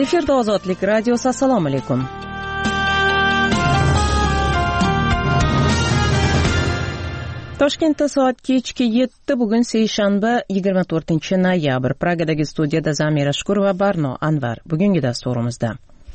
Efirda Ozodlik radiosi. Assalomu alaykum. Toshkentda soat kechki 7, bugun seshanba 24-noyabr. Pragadagi studiyada Zamira Shukur va Barno Anvar. Bugungi dasturimizda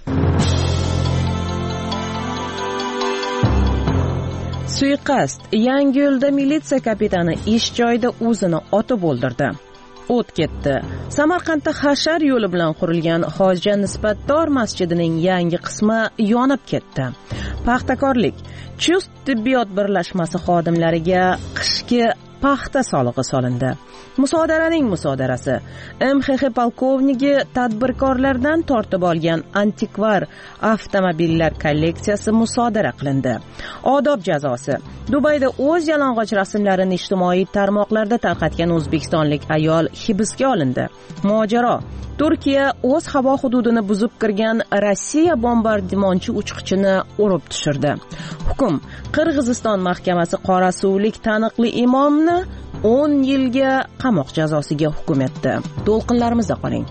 suiqasd. Yangiyo'lda militsiya kapitani ish joyida o'zini otib o'ldirdi. O't ketdi. Samarqandda Hashar yo'li bilan qurilgan Hoja Nisbatdor masjidining yangi qismi yonib ketdi. Paxtakorlik. Chust tibbiyot birlashmasi xodimlariga qishki paxta solig'i solindi. Musodaraning musodarasi. MXX polkovnigi tadbirkorlardan tortib olgan antikvar avtomobillar kolleksiyasi musodara qilindi. Odob jazosi. Dubayda o'z yalang'och rasmlarini ijtimoiy tarmoqlarda tarqatgan o'zbekistonlik ayol hibsga olindi. Mojaro. Turkiya o'z havo hududini buzib kirgan Rossiya bombardimonchi uchqichini urib tushirdi. Hukm. Qirg'iziston mahkamasi qorasuvlik taniqli imomni 10 yilga qamoq jazosiga hukm etdi. To'lqinlarimizda qoling.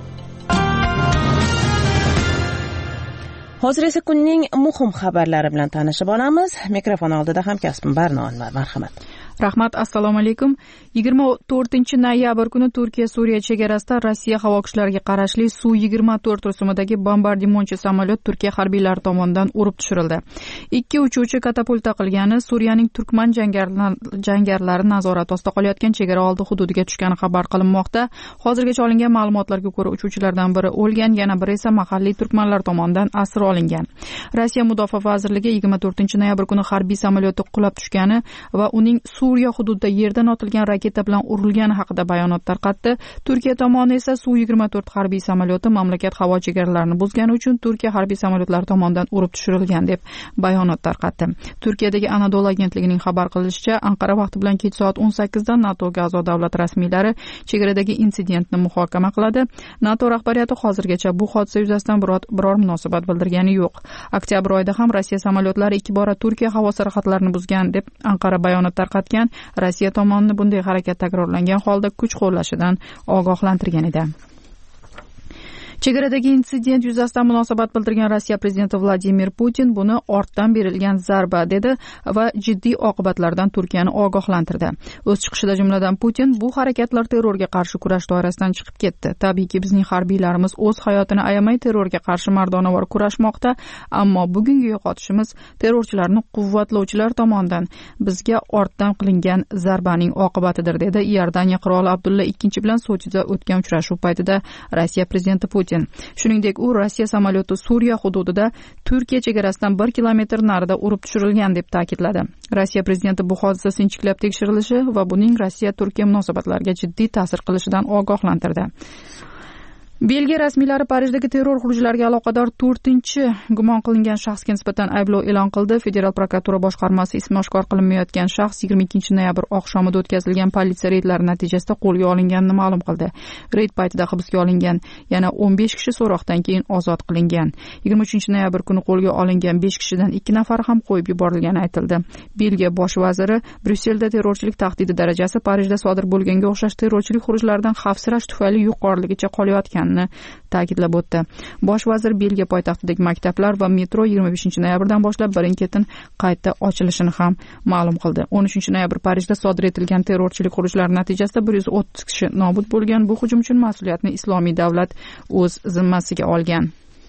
Hozir esa kunning muhim xabarlari bilan tanishib olamiz. Mikrofon oldida hamkasbim Barno Anvar. Marhamat. Rahmat, assalomu alaykum. 24-noyabr kuni Turkiya Suriya chegarasida Rossiya havo kuchlariga qarashli Su-24 rusumidagi bombardimonchi samolyot Turkiya harbiylari tomonidan urib tushirildi. 2 uchuvchi katapulta qilgani Suriyaning turkman jangarlari nazorat ostida qolayotgan chegara oldi hududiga tushgani xabar qilinmoqda. Hozirgacha olingan ma'lumotlarga ko'ra uchuvchilardan biri o'lgan, yana biri esa mahalliy turkmanlar tomonidan asir olingan. Rossiya Mudofaa vazirligi 24-noyabr kuni harbiy samolyoti qulab tushgani va uning Suriya hududida yerdan otilgan raketa bilan urilgani haqida bayonot tarqatdi. Turkiya tomoni esa Su-24 harbiy samolyoti mamlakat havo chegaralarini buzgani uchun Turkiya harbiy samolyotlari tomonidan urib tushirilgan deb bayonot tarqatdi. Turkiyadagi Anadolu agentligining xabar qilishicha, Anqara vaqti bilan kech soat 18 da NATOga a'zo davlat rasmiylari chegaradagi insidentni muhokama qiladi. NATO rahbariyati hozirgacha bu hodisa yuzasidan biror munosabat bildirgani yo'q. Oktyabr oyida ham Rossiya samolyotlari 2 bora Turkiya havo sarohatlarini buzgan deb Anqara bayonot tarqatgan. Rossiya tomoni bunday harakat takrorlangan holda kuch qo'llashidan ogohlantirgan edi. Chegaradagi insident yuzasidan munosabat bildirgan Rossiya prezidenti Vladimir Putin buni ortdan berilgan zarba dedi va jiddiy oqibatlardan Turkiyani ogohlantirdi. O'z chiqishida jumladan Putin bu harakatlar terrorga qarshi kurash doirasidan chiqib ketdi. Tabiiyki bizning harbiylarimiz o'z hayotini ayamay terrorga qarshi mardonavor kurashmoqda, ammo bugungi yo'qotishimiz terrorchilarni quvvatlovchilar tomonidan bizga ortdan qilingan zarbaning oqibatidir dedi Iordaniya qiroli Abdulla II bilan Sochida o'tgan uchrashuv paytida Rossiya prezidenti Putin. Shuningdek, u Rossiya samolyoti Suriya hududida Turkiya chegarasidan 1 kilometr narida urib tushirilgan deb ta'kidladi. Rossiya prezidenti bu hodisa sinchiklab tekshirilishi va buning Rossiya-Turkiya munosabatlariga jiddiy ta'sir qilishidan ogohlantirdi. Belgiya rasmiylari Parijdagi terror xurujlariga aloqador 4-gumon qilingan shaxsga nisbatan ayblov e'lon qildi. Federal prokuratura boshqarmasi ismi oshkor qilinmayotgan shaxs 22-noyabr oqshomida o'tkazilgan politsiya reydlari natijasida qo'lga olinganini ma'lum qildi. Reyd paytida hibsga olingan yana 15 kishi so'roqdan keyin ozod qilingan. 23-noyabr kuni qo'lga olingan 5 kishidan 2 nafari ham qo'yib yuborilgani aytildi. Belgiya bosh vaziri Bryusselda terrorchilik tahdidi darajasi Parijda sodir bo'lganga o'xshash terrorchilik xurujlaridan xavfsirash tufayli yuqoriligicha qolayotgan ta'kidlab o'tdi. Bosh vazir Belgiya poytaxtidagi maktablar va metro 25-noyabrdan boshlab birin-ketin qayta ochilishini ham ma'lum qildi. 13-noyabr Parijda sodir etilgan terrorchilik xurujlari natijasida 130 kishi nobud bo'lgan. Bu hujum uchun mas'uliyatni Islomiy davlat o'z zimmasiga olgan.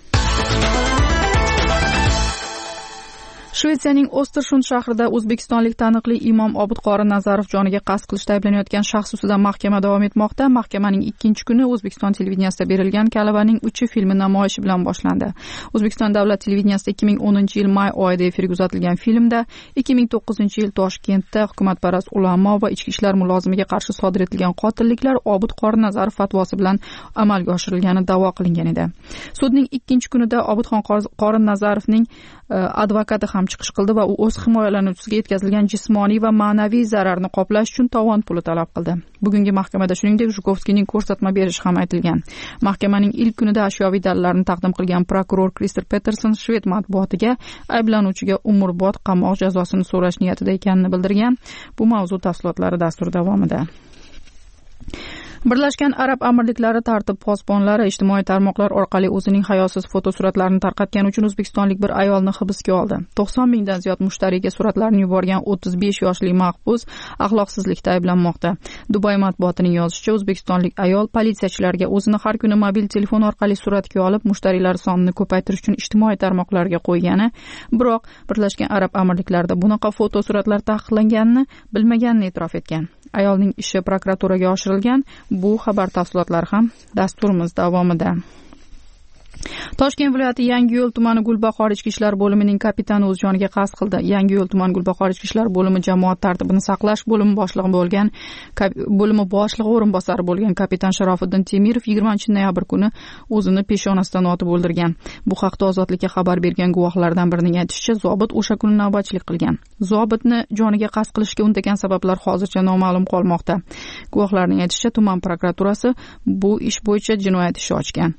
Shvetsiyaning Ostersund shahrida o'zbekistonlik taniqli imom Obidqori Nazarov joniga qasd qilishda ayblanayotgan shaxs ustidan mahkama davom etmoqda. Mahkamaning 2-kuni O'zbekiston televideniyasida berilgan Kalavaning uchi filmi namoyishi bilan boshlandi. O'zbekiston davlat televideniyasida 2010-yil may oyida efirga uzatilgan filmda 2009-yil Toshkentda hukumatparast ulamo va ichki ishlar mulozimiga qarshi sodir etilgan qotilliklar Obidqori Nazarov fatvosi bilan amalga oshirilgani da'vo qilingan edi. Sudning 2-kunida Obidxon Qori Nazarovning advokati ham chiqish qildi va u o'z himoyalanuvchisiga yetkazilgan jismoniy va ma'naviy zararni qoplash uchun tovon puli talab qildi. Bugungi mahkamada shuningdek Zhukovskiyning ko'rsatma berishi ham aytilgan. Mahkamaning ilk kunida ashyoviy dalillarni taqdim qilgan prokuror Krister Peterson shved matbuotiga ayblanuvchiga umrbod qamoq jazosini so'rash niyatida ekanini bildirgan. Bu mavzu tafsilotlari dastur davomida. Birlashgan Arab Amirliklari tartib posbonlari ijtimoiy tarmoqlar orqali o'zining hayosiz fotosuratlarini tarqatgani uchun o'zbekistonlik bir ayolni hibsga oldi. 90 mingdan ziyod mushtariga suratlarni yuborgan 35 yoshli mahbus axloqsizlikda ayblanmoqda. Dubay matbuotining yozishicha, o'zbekistonlik ayol politsiyachilarga o'zini har kuni mobil telefon orqali suratga olib, mushtarilar sonini ko'paytirish uchun ijtimoiy tarmoqlarga qo'ygani, biroq Birlashgan Arab Amirliklarida bunaqa fotosuratlar taqiqlanganini bilmaganini e'tirof etgan. Ayolning ishi prokuraturaga oshirilgan. Bu xabar tafsilotlari ham dasturimiz davomida. Toshkent viloyati Yangiyo'l tumani Gulbahor ichki ishlar bo'limining kapitani o'z joniga qasd qildi. Yangiyo'l tumani Gulbahor ichki ishlar bo'limi jamoat tartibini saqlash bo'limi boshlig'i o'rinbosari bo'lgan kapitan Sharofiddin Temirov 20-noyabr kuni o'zini peshonasidan otib o'ldirgan. Bu haqda Ozodlikka xabar bergan guvohlardan birining aytishicha, zobit o'sha kuni navbatchilik qilgan. Zobitni joniga qasd qilishga undagan sabablar hozircha noma'lum qolmoqda. Guvohlarning aytishicha, tuman prokuraturasi bu ish bo'yicha jinoyat ishi ochgan.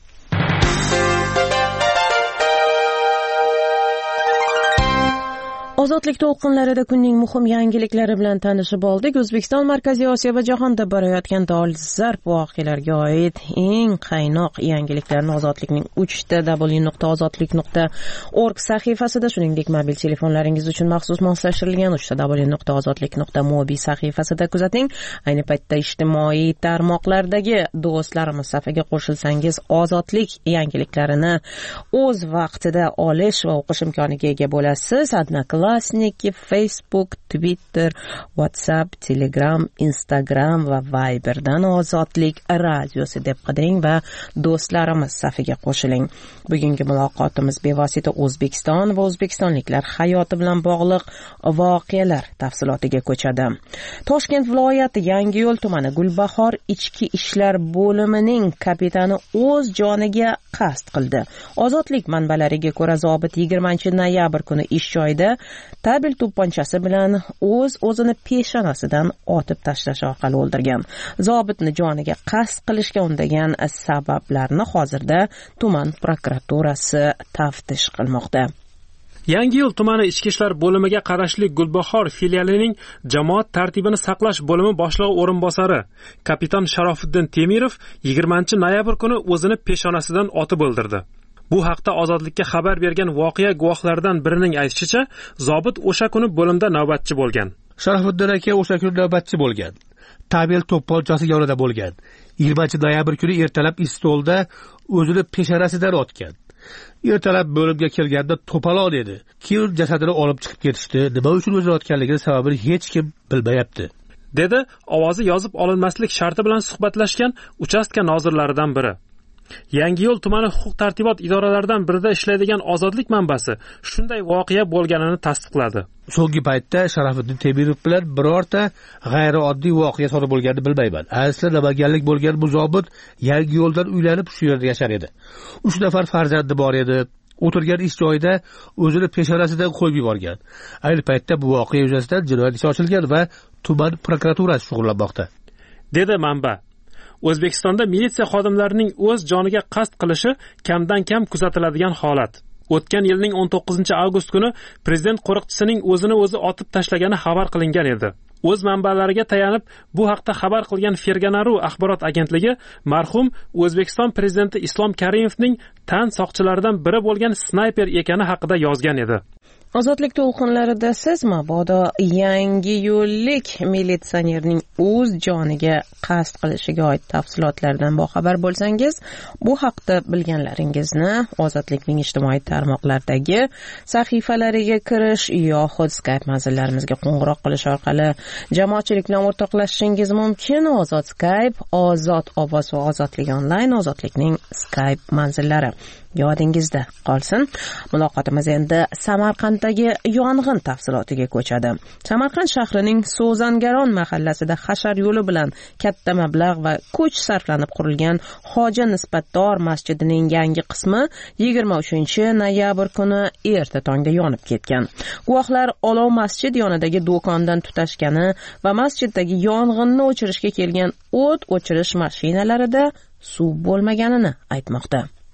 Ozodlik to'lqinlarida kunning muhim yangiliklari bilan tanishib oldik. O'zbekiston, Markaziy Osiyo va jahonda borayotgan dolzarb voqealarga oid eng qaynoq yangiliklarni Ozodlikning 3w.ozodlik.org sahifasida, shuningdek mobil telefonlaringiz uchun maxsus moslashtirilgan 3w.ozodlik.mobi sahifasida kuzating. Ayni paytda ijtimoiy tarmoqlardagi do'stlarimiz safiga qo'shilsangiz, Ozodlik yangiliklarini o'z vaqtida olish va o'qish imkoniga ega bo'lasiz. Odnoklassniki, Facebook, Twitter, WhatsApp, Telegram, Instagram va Viberdan Ozodlik radiosi deb qidiring va do'stlarimiz safiga qo'shiling. Bugungi muloqotimiz bevosita O'zbekiston va o'zbekistonliklar hayoti bilan bog'liq voqealar tafsilotiga ko'chadi. Toshkent viloyati Yangiyo'l tumani Gulbahor ichki ishlar bo'limining kapitani o'z joniga qasd qildi. Ozodlik manbalariga ko'ra, zobit 20-noyabr kuni ish joyida tabel to'pponchasi bilan o'zini peshonasidan otib tashlash orqali o'ldirgan. Zobitni joniga qasd qilishga undagan sabablarni hozirda tuman prokuraturasi taftish qilmoqda. Yangiyo'l tumani ichki ishlar bo'limiga qarashli Gulbahor filialining jamoat tartibini saqlash bo'limi boshlig'i o'rinbosari kapitan Sharofiddin Temirov 20-noyabr kuni o'zini peshonasidan otib o'ldirdi. Bu haqda Ozodlikka xabar bergan voqea guvohlaridan birining aytishicha, zobit o'sha kuni bo'limda navbatchi bo'lgan. Sharofiddin aka o'sha kuni navbatchi bo'lgan. Tabel to'pponchasi yonida bo'lgan. 20-noyabr kuni ertalab istolda o'zini peshonasidan otgan. Ertalab bo'limga kelganda to'palon edi. Keyin jasadini olib chiqib ketishdi. Nima uchun o'zini otganligini sababini hech kim bilmayapti, dedi ovozi yozib olinmaslik sharti bilan suhbatlashgan uchastka nozirlaridan biri. Yangiyo'l tumani huquq-tartibot idoralaridan birida ishlaydigan Ozodlik manbasi shunday voqea bo'lganini tasdiqladi. So'nggi paytda Sharofiddin Temirov bilan birorta g'ayrioddiy voqea sodir bo'lganini bilmayman. Asli namanganlik bo'lgan bu zobit Yangiyo'ldan uylanib shu yerda yashar edi. 3 nafar farzandi bor edi. O'tirgan ish joyida o'zini peshonasidan qo'yib yuborgan. Ayni paytda bu voqea yuzasidan jinoyat ishi ochilgan va tuman prokuraturasi shug'ullanmoqda, dedi manba. O'zbekistonda militsiya xodimlarining o'z joniga qasd qilishi kamdan kam kuzatiladigan holat. O'tgan yilning 19-avgust kuni prezident qo'riqchisining o'zini o'zi otib tashlagani xabar qilingan edi. O'z manbalariga tayanib bu haqda xabar qilgan Ferganaru axborot agentligi marhum O'zbekiston prezidenti Islom Karimovning tan soqchilaridan biri bo'lgan snayper ekani haqida yozgan edi. Ozodlik to'lqinlarida siz mabodo yangiyo'llik militsionerning o'z joniga qasd qilishiga oid tafsilotlardan boxabar bo'lsangiz, bu haqda bilganlaringizni Ozodlikning ijtimoiy tarmoqlardagi sahifalariga kirish yoxud Skype manzillarimizga qo'ng'iroq qilish orqali jamoatchilik bilan o'rtoqlashishingiz mumkin. Ozod Skype, Ozod ovoz va Ozodlik onlayn Ozodlikning Skype manzillari. Yodingizda qolsin. Muloqotimiz endi Samarqanddagi yong'in tafsilotiga ko'chadi. Samarqand shahrining So'zangaron mahallasida hashar yo'li bilan katta mablag' va kuch sarflanib qurilgan Hoji Nisbatdor masjidining yangi qismi 23-noyabr kuni erta tongda yonib ketgan. Guvohlar olov masjid yonidagi do'kondan tutashgani va masjiddagi yong'inni o'chirishga kelgan o't o'chirish mashinalarida suv bo'lmaganini aytmoqda.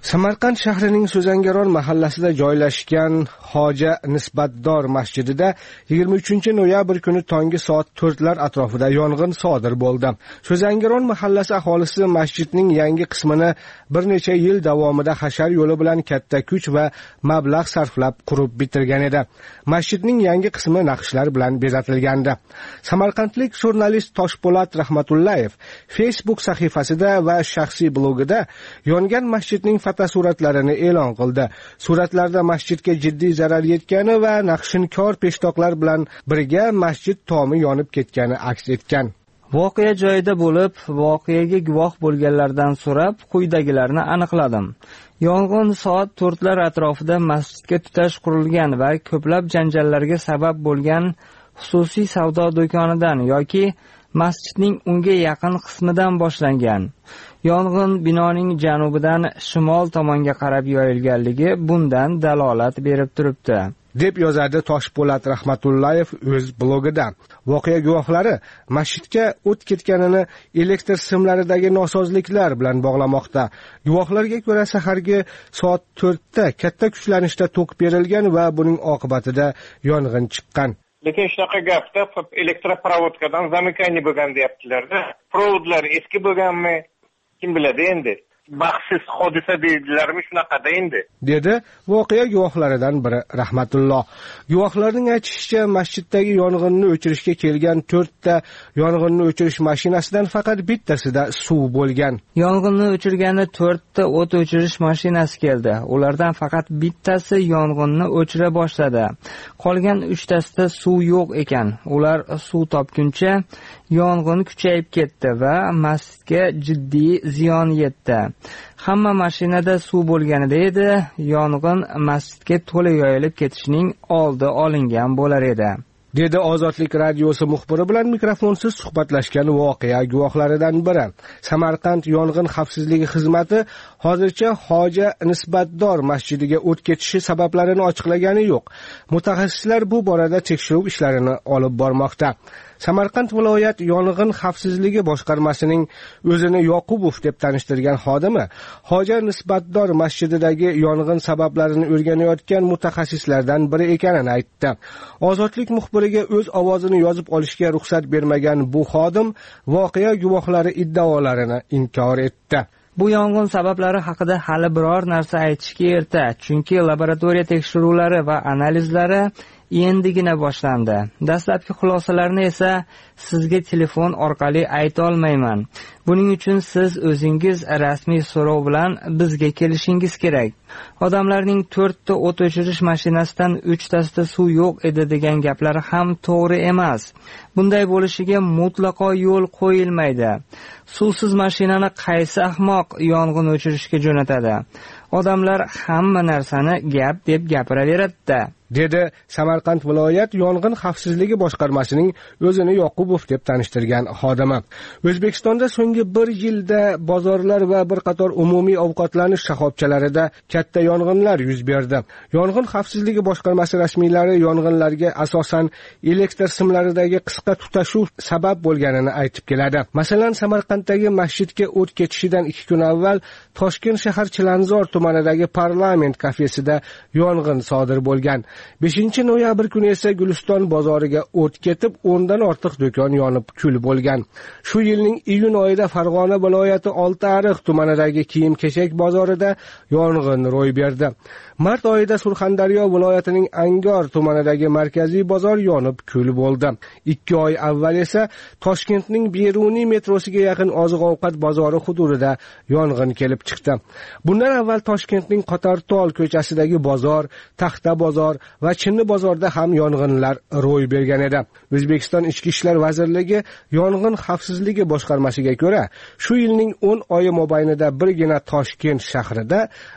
Samarqand shahrining So'zangaron mahallasida joylashgan Hoja Nisbatdor masjidida 23-noyabr kuni tongi soat 4lar atrofida yong'in sodir bo'ldi. So'zangaron mahallasi aholisi masjidning yangi qismini bir necha yil davomida hashar yo'li bilan katta kuch va mablag' sarflab qurib bitirgan edi. Masjidning yangi qismi naqshlar bilan bezatilgandi. Samarqandlik jurnalist Toshpo'lat Rahmatullayev Facebook sahifasida va shaxsiy blogida yongan masjidning fotosuratlarini e'lon qildi. Suratlarda masjidga jiddiy zarar yetgani va naqshinkor peshtoqlar bilan birga masjid tomi yonib ketgani aks etgan. Voqea joyida bo'lib, voqeaga guvoh bo'lganlardan so'rab, quyidagilarni aniqladim. Yong'in soat 4lar atrofida masjidga tutash qurilgan va ko'plab janjallarga sabab bo'lgan xususiy savdo do'konidan yoki masjidning unga yaqin qismidan boshlangan. Yong'in binoning janubidan shimol tomonga qarab yoyilganligi bundan dalolat berib turibdi, deb yozadi Toshpo'lat Rahmatullayev o'z blogida. Voqea guvohlari masjidga o't ketganini elektr simlaridagi nosozliklar bilan bog'lamoqda. Guvohlarga ko'ra, sahargi soat 4da katta kuchlanishda tok berilgan va buning oqibatida yong'in chiqqan. Lekin shunaqa gapda elektroprovodkadan zamykaniya bo'lgan deyaptilar-da. Provodlar eski bo'lganmi? Kim biladi endi. Baxtsiz hodisa deydilarmi, shunaqada endi, dedi voqea guvohlaridan biri Rahmatulloh. Guvohlarning aytishicha, masjiddagi yong'inni o'chirishga kelgan 4ta yong'inni o'chirish mashinasidan faqat bittasida suv bo'lgan. Yong'inni o'chirgani 4ta o't o'chirish mashinasi keldi. Ulardan faqat bittasi yong'inni o'chira boshladi. Qolgan 3tasida suv yo'q ekan. Ular suv topguncha yong'in kuchayib ketdi va masjidga jiddiy ziyon yetdi. Hamma mashinada suv bo'lganida edi, yong'in masjidga to'la yoyilib ketishining oldi olingan bo'lar edi, dedi Ozodlik radiosi muxbiri bilan mikrofonsiz suhbatlashgan voqea guvohlaridan biri. Samarqand yong'in xavfsizligi xizmati hozircha Hoja Nisbatdor masjidiga o't ketishi sabablarini ochiqlagani yo'q. Mutaxassislar bu borada tekshiruv ishlarini olib bormoqda. Samarqand viloyat yong'in xavfsizligi boshqarmasining o'zini Yoqubov deb tanishtirgan xodimi Hoja Nisbatdor masjididagi yong'in sabablarini o'rganayotgan mutaxassislardan biri ekanini aytdi. Ozodlik muxbiriga o'z ovozini yozib olishga ruxsat bermagan bu xodim voqea guvohlari iddaolarini inkor etdi. Bu yong'in sabablari haqida hali biror narsa aytishga erta, chunki laboratoriya tekshiruvlari va analizlari endigina boshlandi. Dastlabki xulosalarni esa sizga telefon orqali ayta olmayman. Buning uchun siz o'zingiz rasmiy so'rov bilan bizga kelishingiz kerak. Odamlarning 4ta o't o'chirish mashinasidan 3tasida suv yo'q edi degan gaplari ham to'g'ri emas. Bunday bo'lishiga mutlaqo yo'l qo'yilmaydi. Suvsiz mashinani qaysi ahmoq yong'in o'chirishga jo'natadi? Odamlar hamma narsani gap deb gapiraveradi-da, dedi Samarqand viloyat yong'in xavfsizligi boshqarmasining o'zini Yoqubov deb tanishtirgan xodimi. O'zbekistonda so'nggi 1 yilda bozorlar va bir qator umumiy ovqatlanish shoxobchalarida katta yong'inlar yuz berdi. Yong'in xavfsizligi boshqarmasi rasmiylari yong'inlarga asosan elektr simlaridagi qisqa tutashuv sabab bo'lganini aytib keladi. Masalan, Samarqanddagi masjidga o't ketishidan 2 kun avval Toshkent shahar Chilanzor tumanidagi parlament kafesida yong'in sodir bo'lgan. 5-noyabr kuni esa Guliston bozoriga o't ketib, 10 dan ortiq do'kon yonib kul bo'lgan. Shu yilning iyun oyida Farg'ona viloyati Oltiariq tumanidagi kiyim-kechak bozorida yong'in ro'y berdi. Mart oyida Surxondaryo viloyatining Angor tumanidagi markaziy bozor yonib kul bo'ldi. 2 oy avval esa Toshkentning Beruniy metrosiga yaqin oziq-ovqat bozori hududida yong'in kelib chiqdi. Bundan avval Toshkentning Qotartol ko'chasidagi bozor, Taxta bozor va Chinni bozorda ham yong'inlar ro'y bergan edi. O'zbekiston Ichki ishlar vazirligi yong'in xavfsizligi boshqarmasiga ko'ra, shu yilning 10 oyi mobaynida birgina Toshkent shahrida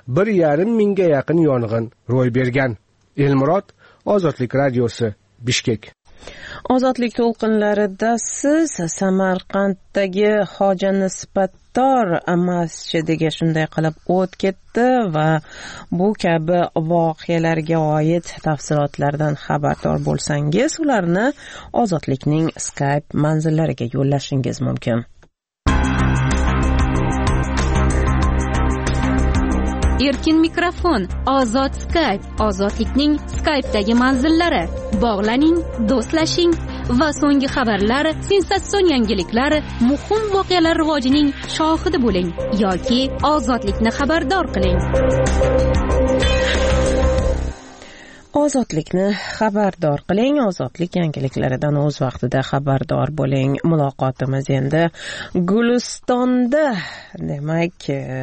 1,5 mingga yaqin yong'in ro'y bergan. Elmurod, Ozodlik radiosi, Bishkek. Ozodlik to'lqinlarida siz Samarqanddagi Hoja Nisbatdor masjidiga shunday qilib o't ketdi va bu kabi voqealarga oid tafsilotlardan xabardor bo'lsangiz, ularni Ozodlikning Skype manzillariga yo'llashingiz mumkin. erkin mikrofon, ozod Skype, ozodlikning Skype'dagi manzillari. Bog'laning, do'stlashing va so'nggi xabarlar, sensatsion yangiliklar, muhim voqealar rivojining shohidi bo'ling yoki ozodlikni xabardor qiling. Ozodlikni xabardor qiling, ozodlik yangiliklaridan o'z vaqtida xabardor bo'ling. Muloqotimiz endi Gulistonda, demak,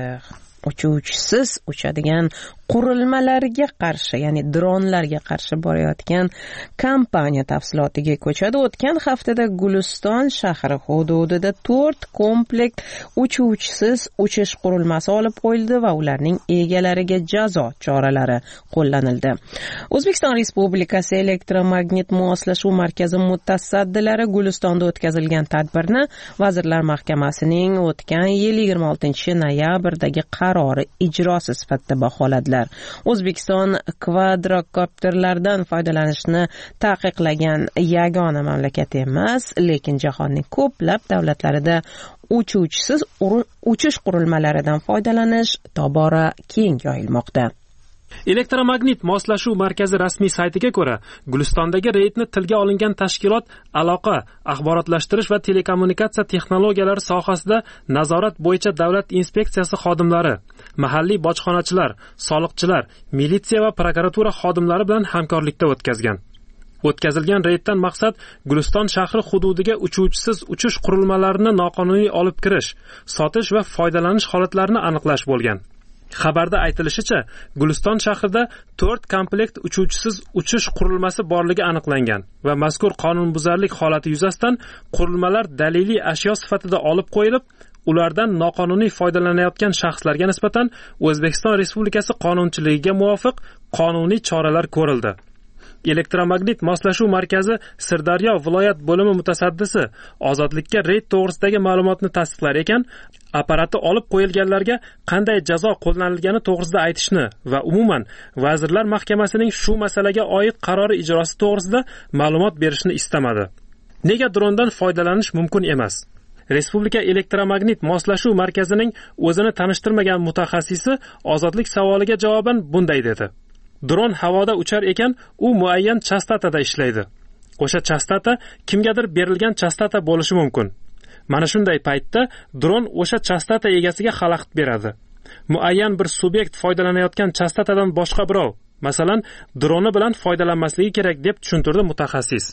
uchuvchisiz uchadigan qurilmalarga qarshi, ya'ni dronlarga qarshi borayotgan kampaniya tafsilotiga ko'chadi. O'tgan haftada Guliston shahri hududida 4 komplekt uchuvchisiz uchish qurilmasi olib qo'yildi va ularning egalariga jazo choralari qo'llanildi. O'zbekiston Respublikasi elektromagnit moslashuv markazi mutasaddilari Gulistonda o'tkazilgan tadbirni Vazirlar Mahkamasining o'tgan yil 26 noyabrdagi qarori ijrosi sifatida baholadilar. O'zbekiston kvadrokopterlardan foydalanishni taqiqlagan yagona mamlakat emas, lekin jahonning ko'plab davlatlarida uchuvchisiz uchish qurilmalaridan foydalanish tobora keng yoyilmoqda. Elektromagnit moslashuv markazi rasmiy saytiga ko'ra, Gulistondagi reydni tilga olingan tashkilot aloqa, axborotlashtirish va telekommunikatsiya texnologiyalari sohasida nazorat bo'yicha davlat inspeksiyasi xodimlari, mahalliy bojxonachilar, soliqchilar, militsiya va prokuratura xodimlari bilan hamkorlikda o'tkazgan. O'tkazilgan reyddan maqsad Guliston shahri hududiga uchuvchisiz uchish qurilmalarini noqonuniy olib kirish, sotish va foydalanish holatlarini aniqlash bo'lgan. Xabarda aytilishicha, Guliston shahrida 4 komplekt uchuvchisiz uchish qurilmasi borligi aniqlangan va mazkur qonunbuzarlik holati yuzasidan qurilmalar daliliy ashyo sifatida olib qo'yilib, ulardan noqonuniy foydalanayotgan shaxslarga nisbatan O'zbekiston Respublikasi qonunchiligiga muvofiq qonuniy choralar ko'rildi. Elektromagnit moslashuv markazi Sirdaryo viloyat bo'limi mutasaddisi ozodlikka reyd to'g'risidagi ma'lumotni tasdiqlar ekan, apparati olib qo'yilganlarga qanday jazo qo'llanilgani to'g'risida aytishni va umuman Vazirlar Mahkamasining shu masalaga oid qarori ijrosi to'g'risida ma'lumot berishni istamadi. Nega drondan foydalanish mumkin emas? Respublika elektromagnit moslashuv markazining o'zini tanishtirmagan mutaxassisi ozodlik savoliga javoban bunday dedi. Dron havoda uchar ekan, u muayyan chastotada ishlaydi. O'sha chastota kimgadir berilgan chastota bo'lishi mumkin. Mana shunday paytda dron o'sha chastota egasiga xalaqit beradi. Muayyan bir subyekt foydalanayotgan chastotadan boshqa birov, masalan, droni bilan foydalanmasligi kerak deb tushuntirdi mutaxassis.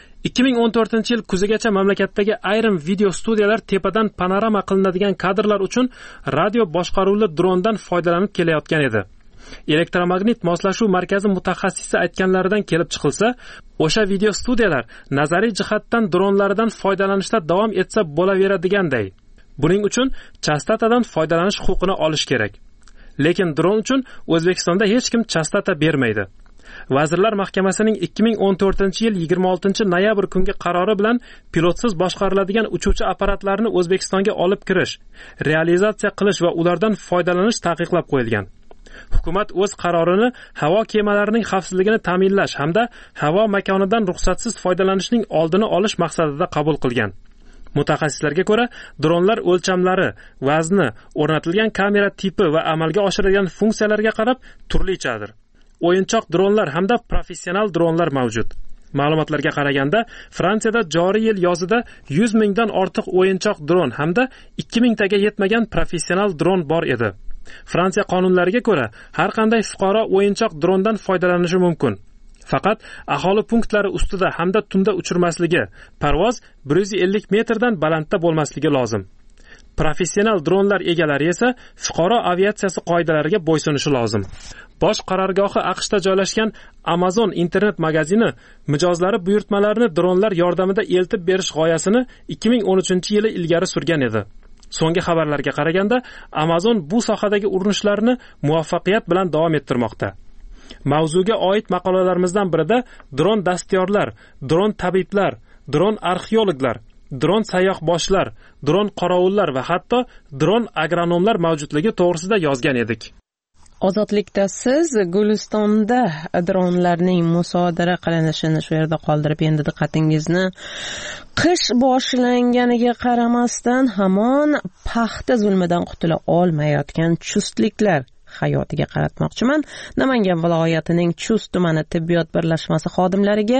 2014-yil kuzigacha mamlakatdagi ayrim video studiyalar tepadan panorama qilinadigan kadrlar uchun radio boshqaruvli drondan foydalanib kelayotgan edi. Elektromagnit moslashuv markazi mutaxassisi aytganlaridan kelib chiqilsa, o'sha video studiyalar nazariy jihatdan dronlardan foydalanishda davom etsa bo'laveradigандай. Buning uchun chastotadan foydalanish huquqini olish kerak. Lekin dron uchun O'zbekistonda hech kim chastota bermaydi. Vazirlar Mahkamasining 2014-yil 26 noyabr kungi qarori bilan pilotsiz boshqariladigan uchuvchi apparatlarni O'zbekistonga olib kirish, realizatsiya qilish va ulardan foydalanish taqiqlab qo'yilgan. Hukumat o'z qarorini havo kemalarining xavfsizligini ta'minlash hamda havo makonidan ruxsatsiz foydalanishning oldini olish maqsadida qabul qilgan. Mutaxassislarga ko'ra, dronlar o'lchamlari, vazni, o'rnatilgan kamera tipi va amalga oshirilgan funksiyalarga qarab turlichadir. O'yinchoq dronlar hamda professional dronlar mavjud. Ma'lumotlarga qaraganda, Fransiyada joriy yil yozida 100 mingdan ortiq o'yinchoq dron hamda 2000 taga yetmagan professional dron bor edi. Fransiya qonunlariga ko'ra, har qanday fuqaro o'yinchoq drondan foydalanishi mumkin. Faqat aholi punktlari ustida hamda tunda uchirmasligi, parvoz 150 metrdan balandda bo'lmasligi lozim. Professional dronlar egalari esa fuqaro aviatsiyasi qoidalariga bo'ysunishi lozim. Bosh qarorgohi AQShda joylashgan Amazon internet magazini mijozlari buyurtmalarni dronlar yordamida eltib berish g'oyasini 2013-yili ilgari surgan edi. So'nggi xabarlarga qaraganda, Amazon bu sohadagi urinishlarini muvaffaqiyat bilan davom ettirmoqda. Mavzuga oid maqolalarimizdan birida dron dastyorlar, dron tabiblar, dron arxeologlar, dron sayyohboshlar, dron qorovullar va hatto dron agronomlar mavjudligi to'g'risida yozgan edik. Ozodlikda siz Gulistonda dronlarning musodara qilinishini shu yerda qoldirib, endi diqqatingizni qish boshlanganiga qaramasdan hamon paxta zulmidan qutula olmayotgan chustliklar hayotiga qaratmoqchiman. Namangan viloyatining Chust tumani tibbiyot birlashmasi xodimlariga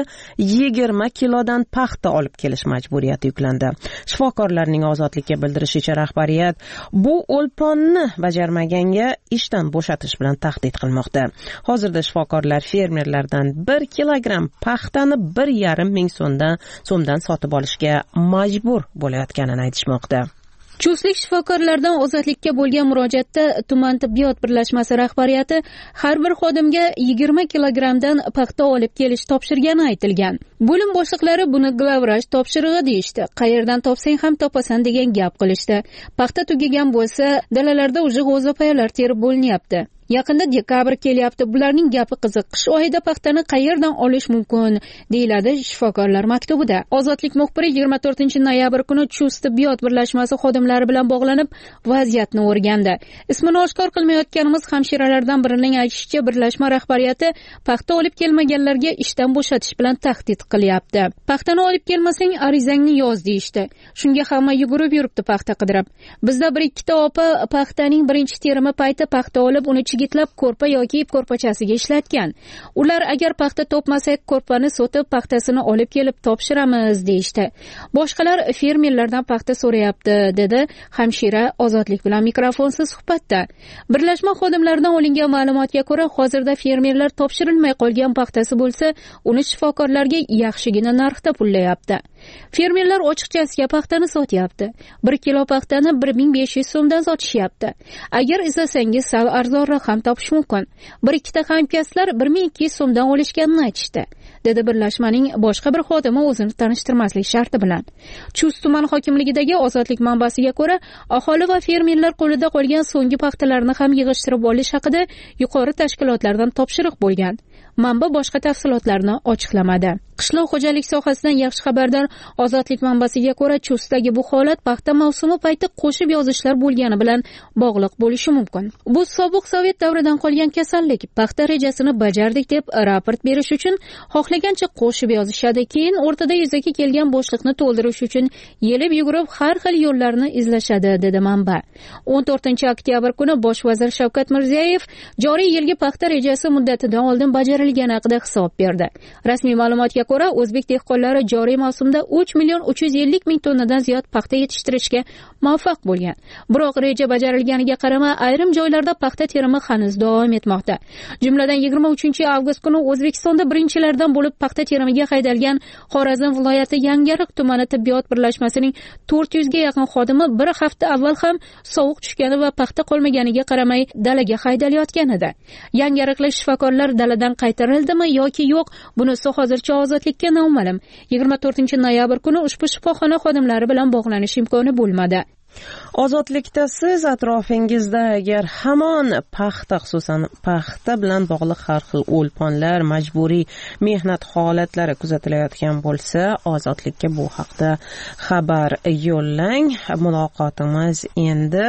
20 kilodan paxta olib kelish majburiyati yuklandi. Shifokorlarning Ozodlikka bildirishicha, rahbariyat bu o'lponni bajarmaganga ishdan bo'shatish bilan tahdid qilmoqda. Hozirda shifokorlar fermerlardan 1 kilogramm paxtani 1,5 ming so'mdan sotib olishga majbur bo'layotganini aytishmoqda. Chustlik shifokorlardan ozodlikka bo'lgan murojaatda tuman tibbiyot birlashmasi rahbariyati har bir xodimga 20 kilogrammdan paxta olib kelish topshirgani aytilgan. Bo'lim boshliqlari buni glavvraj topshirig'i deyishdi. Qayerdan topsang ham topasan degan gap qilishdi. Paxta tugagan bo'lsa, dalalarda uje g'o'zapoyalar terib bo'linyapti. Yaqinda dekabr kelyapti. Bularning gapi qiziq. Qish oyida paxtani qayerdan olish mumkin, deyiladi shifokorlar maktubida. Ozodlik muxbiri 24-noyabr kuni Chust tibbiyot birlashmasi xodimlari bilan bog'lanib, vaziyatni o'rgandi. Ismini oshkor qilmayotganimiz hamshiralardan birining aytishicha, birlashma rahbariyati paxta olib kelmaganlarga ishdan bo'shatish bilan tahdid qilyapti. Paxtani olib kelmasang, arizangni yoz deyishdi. Shunga hamma yugurib yuribdi paxta qidirib. Bizda 1-2 opa paxtaning birinchi terimi payti paxta olib, uni chigitlab ko'rpa yoki ip ko'rpachasiga ishlatgan. Ular agar paxta topmasak, ko'rpani sotib, paxtasini olib kelib topshiramiz deyishdi. Boshqalar fermerlardan paxta so'rayapti, dedi hamshira Ozodlik bilan mikrofonsiz suhbatda. Birlashma xodimlaridan olingan ma'lumotga ko'ra, hozirda fermerlar topshirilmay qolgan paxtasi bo'lsa, uni shifokorlarga yaxshigina narxda pullayapti. Fermerlar ochiqchasiga paxtani sotyapti. 1 kilo paxtani 1500 so'mdan sotishyapti. Agar izlasangiz sal arzonroq ham topish mumkin. 1-2 hamkasblar 1200 so'mdan olishganini aytishdi, dedi birlashmaning boshqa bir xodimi o'zini tanishtirmaslik sharti bilan. Chust tuman hokimligidagi Ozodlik manbasiga ko'ra, aholi va fermerlar qo'lida qolgan so'nggi paxtalarni ham yig'ishtirib olish haqida yuqori tashkilotlardan topshiriq bo'lgan. Manba boshqa tafsilotlarni ochiqlamadi. Qishloq xo'jalik sohasidan yaxshi xabardor Ozodlik manbasiga ko'ra, Chustdagi bu holat paxta mavsumi payti qo'shib yozishlar bo'lgani bilan bog'liq bo'lishi mumkin. Bu sobiq Sovet davridan qolgan kasallik. Paxta rejasini bajardik deb raport berish uchun xohlagancha qo'shib yozishadi. Keyin o'rtada yuzaga kelgan bo'shliqni to'ldirish uchun yelib yugurib har xil yo'llarni izlashadi, dedi manba. 14-oktyabr kuni Bosh vazir Shavkat Mirziyoyev joriy yilgi paxta rejasi muddatidan oldin bajarilgani haqida hisob berdi. Rasmiy ma'lumotga ko'ra, o'zbek dehqonlari joriy mavsumda 3,350,000 tonnadan ziyod paxta yetishtirishga muvaffaq bo'lgan. Biroq reja bajarilganiga qaramay, ayrim joylarda paxta terimi hanuz davom etmoqda. Jumladan 23-avgust kuni O'zbekistonda birinchilardan bo'lib paxta terimiga haydalgan Xorazm viloyati Yangariq tumani tibbiyot birlashmasining 400 ga yaqin xodimi bir hafta avval ham sovuq tushgani va paxta qolmaganiga qaramay dalaga haydalayotgan edi. Yangariqlik shifokorlar daladan qaytarildimi yoki yo'q, bunisi hozircha Ozodlikka noma'lum. 24-noyabr kuni ushbu shifoxona xodimlari bilan bog'lanish imkoni bo'lmadi. Ozodlikda siz atrofingizda agar hamon paxta, xususan paxta bilan bog'liq har xil o'lponlar, majburiy mehnat holatlari kuzatilayotgan bo'lsa, Ozodlikka bu haqda xabar yo'llang. Muloqotimiz endi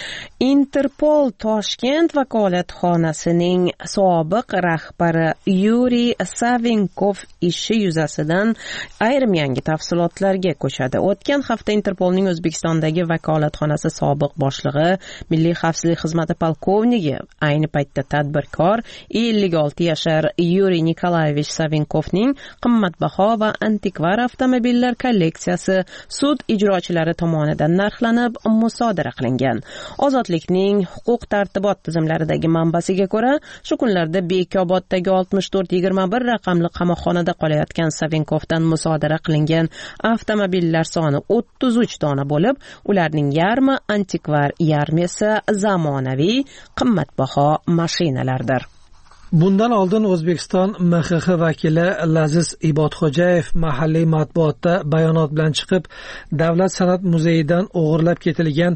Interpol Toshkent vakolatxonasining sobiq rahbari Yuriy Savinkov ishi yuzasidan ayrim yangi tafsilotlarga ko'chadi. O'tgan hafta Interpolning O'zbekistondagi vakolatxonasi sobiq boshlig'i, Milliy xavfsizlik xizmati polkovniki, ayni paytda tadbirkor 56 yashar Yuriy Nikolayevich Savinkovning qimmatbaho va antikvar avtomobillar kolleksiyasi sud ijrochilari tomonidan narxlanib musodara qilingan. Ozodlikning huquq-tartibot tizimlaridagi manbasiga ko'ra, shu kunlarda Bekoboddagi 6421 raqamli qamoqxonada qolayotgan Savinkovdan musodara qilingan avtomobillar soni 33 dona bo'lib, ularning yarmi antikvar, yarmi esa zamonaviy qimmatbaho mashinalardir. Bundan oldin O'zbekiston MXX vakili Laziz Ibodxo'jayev mahalliy matbuotda bayonot bilan chiqib, Davlat san'at muzeyidan o'g'irlab ketilgan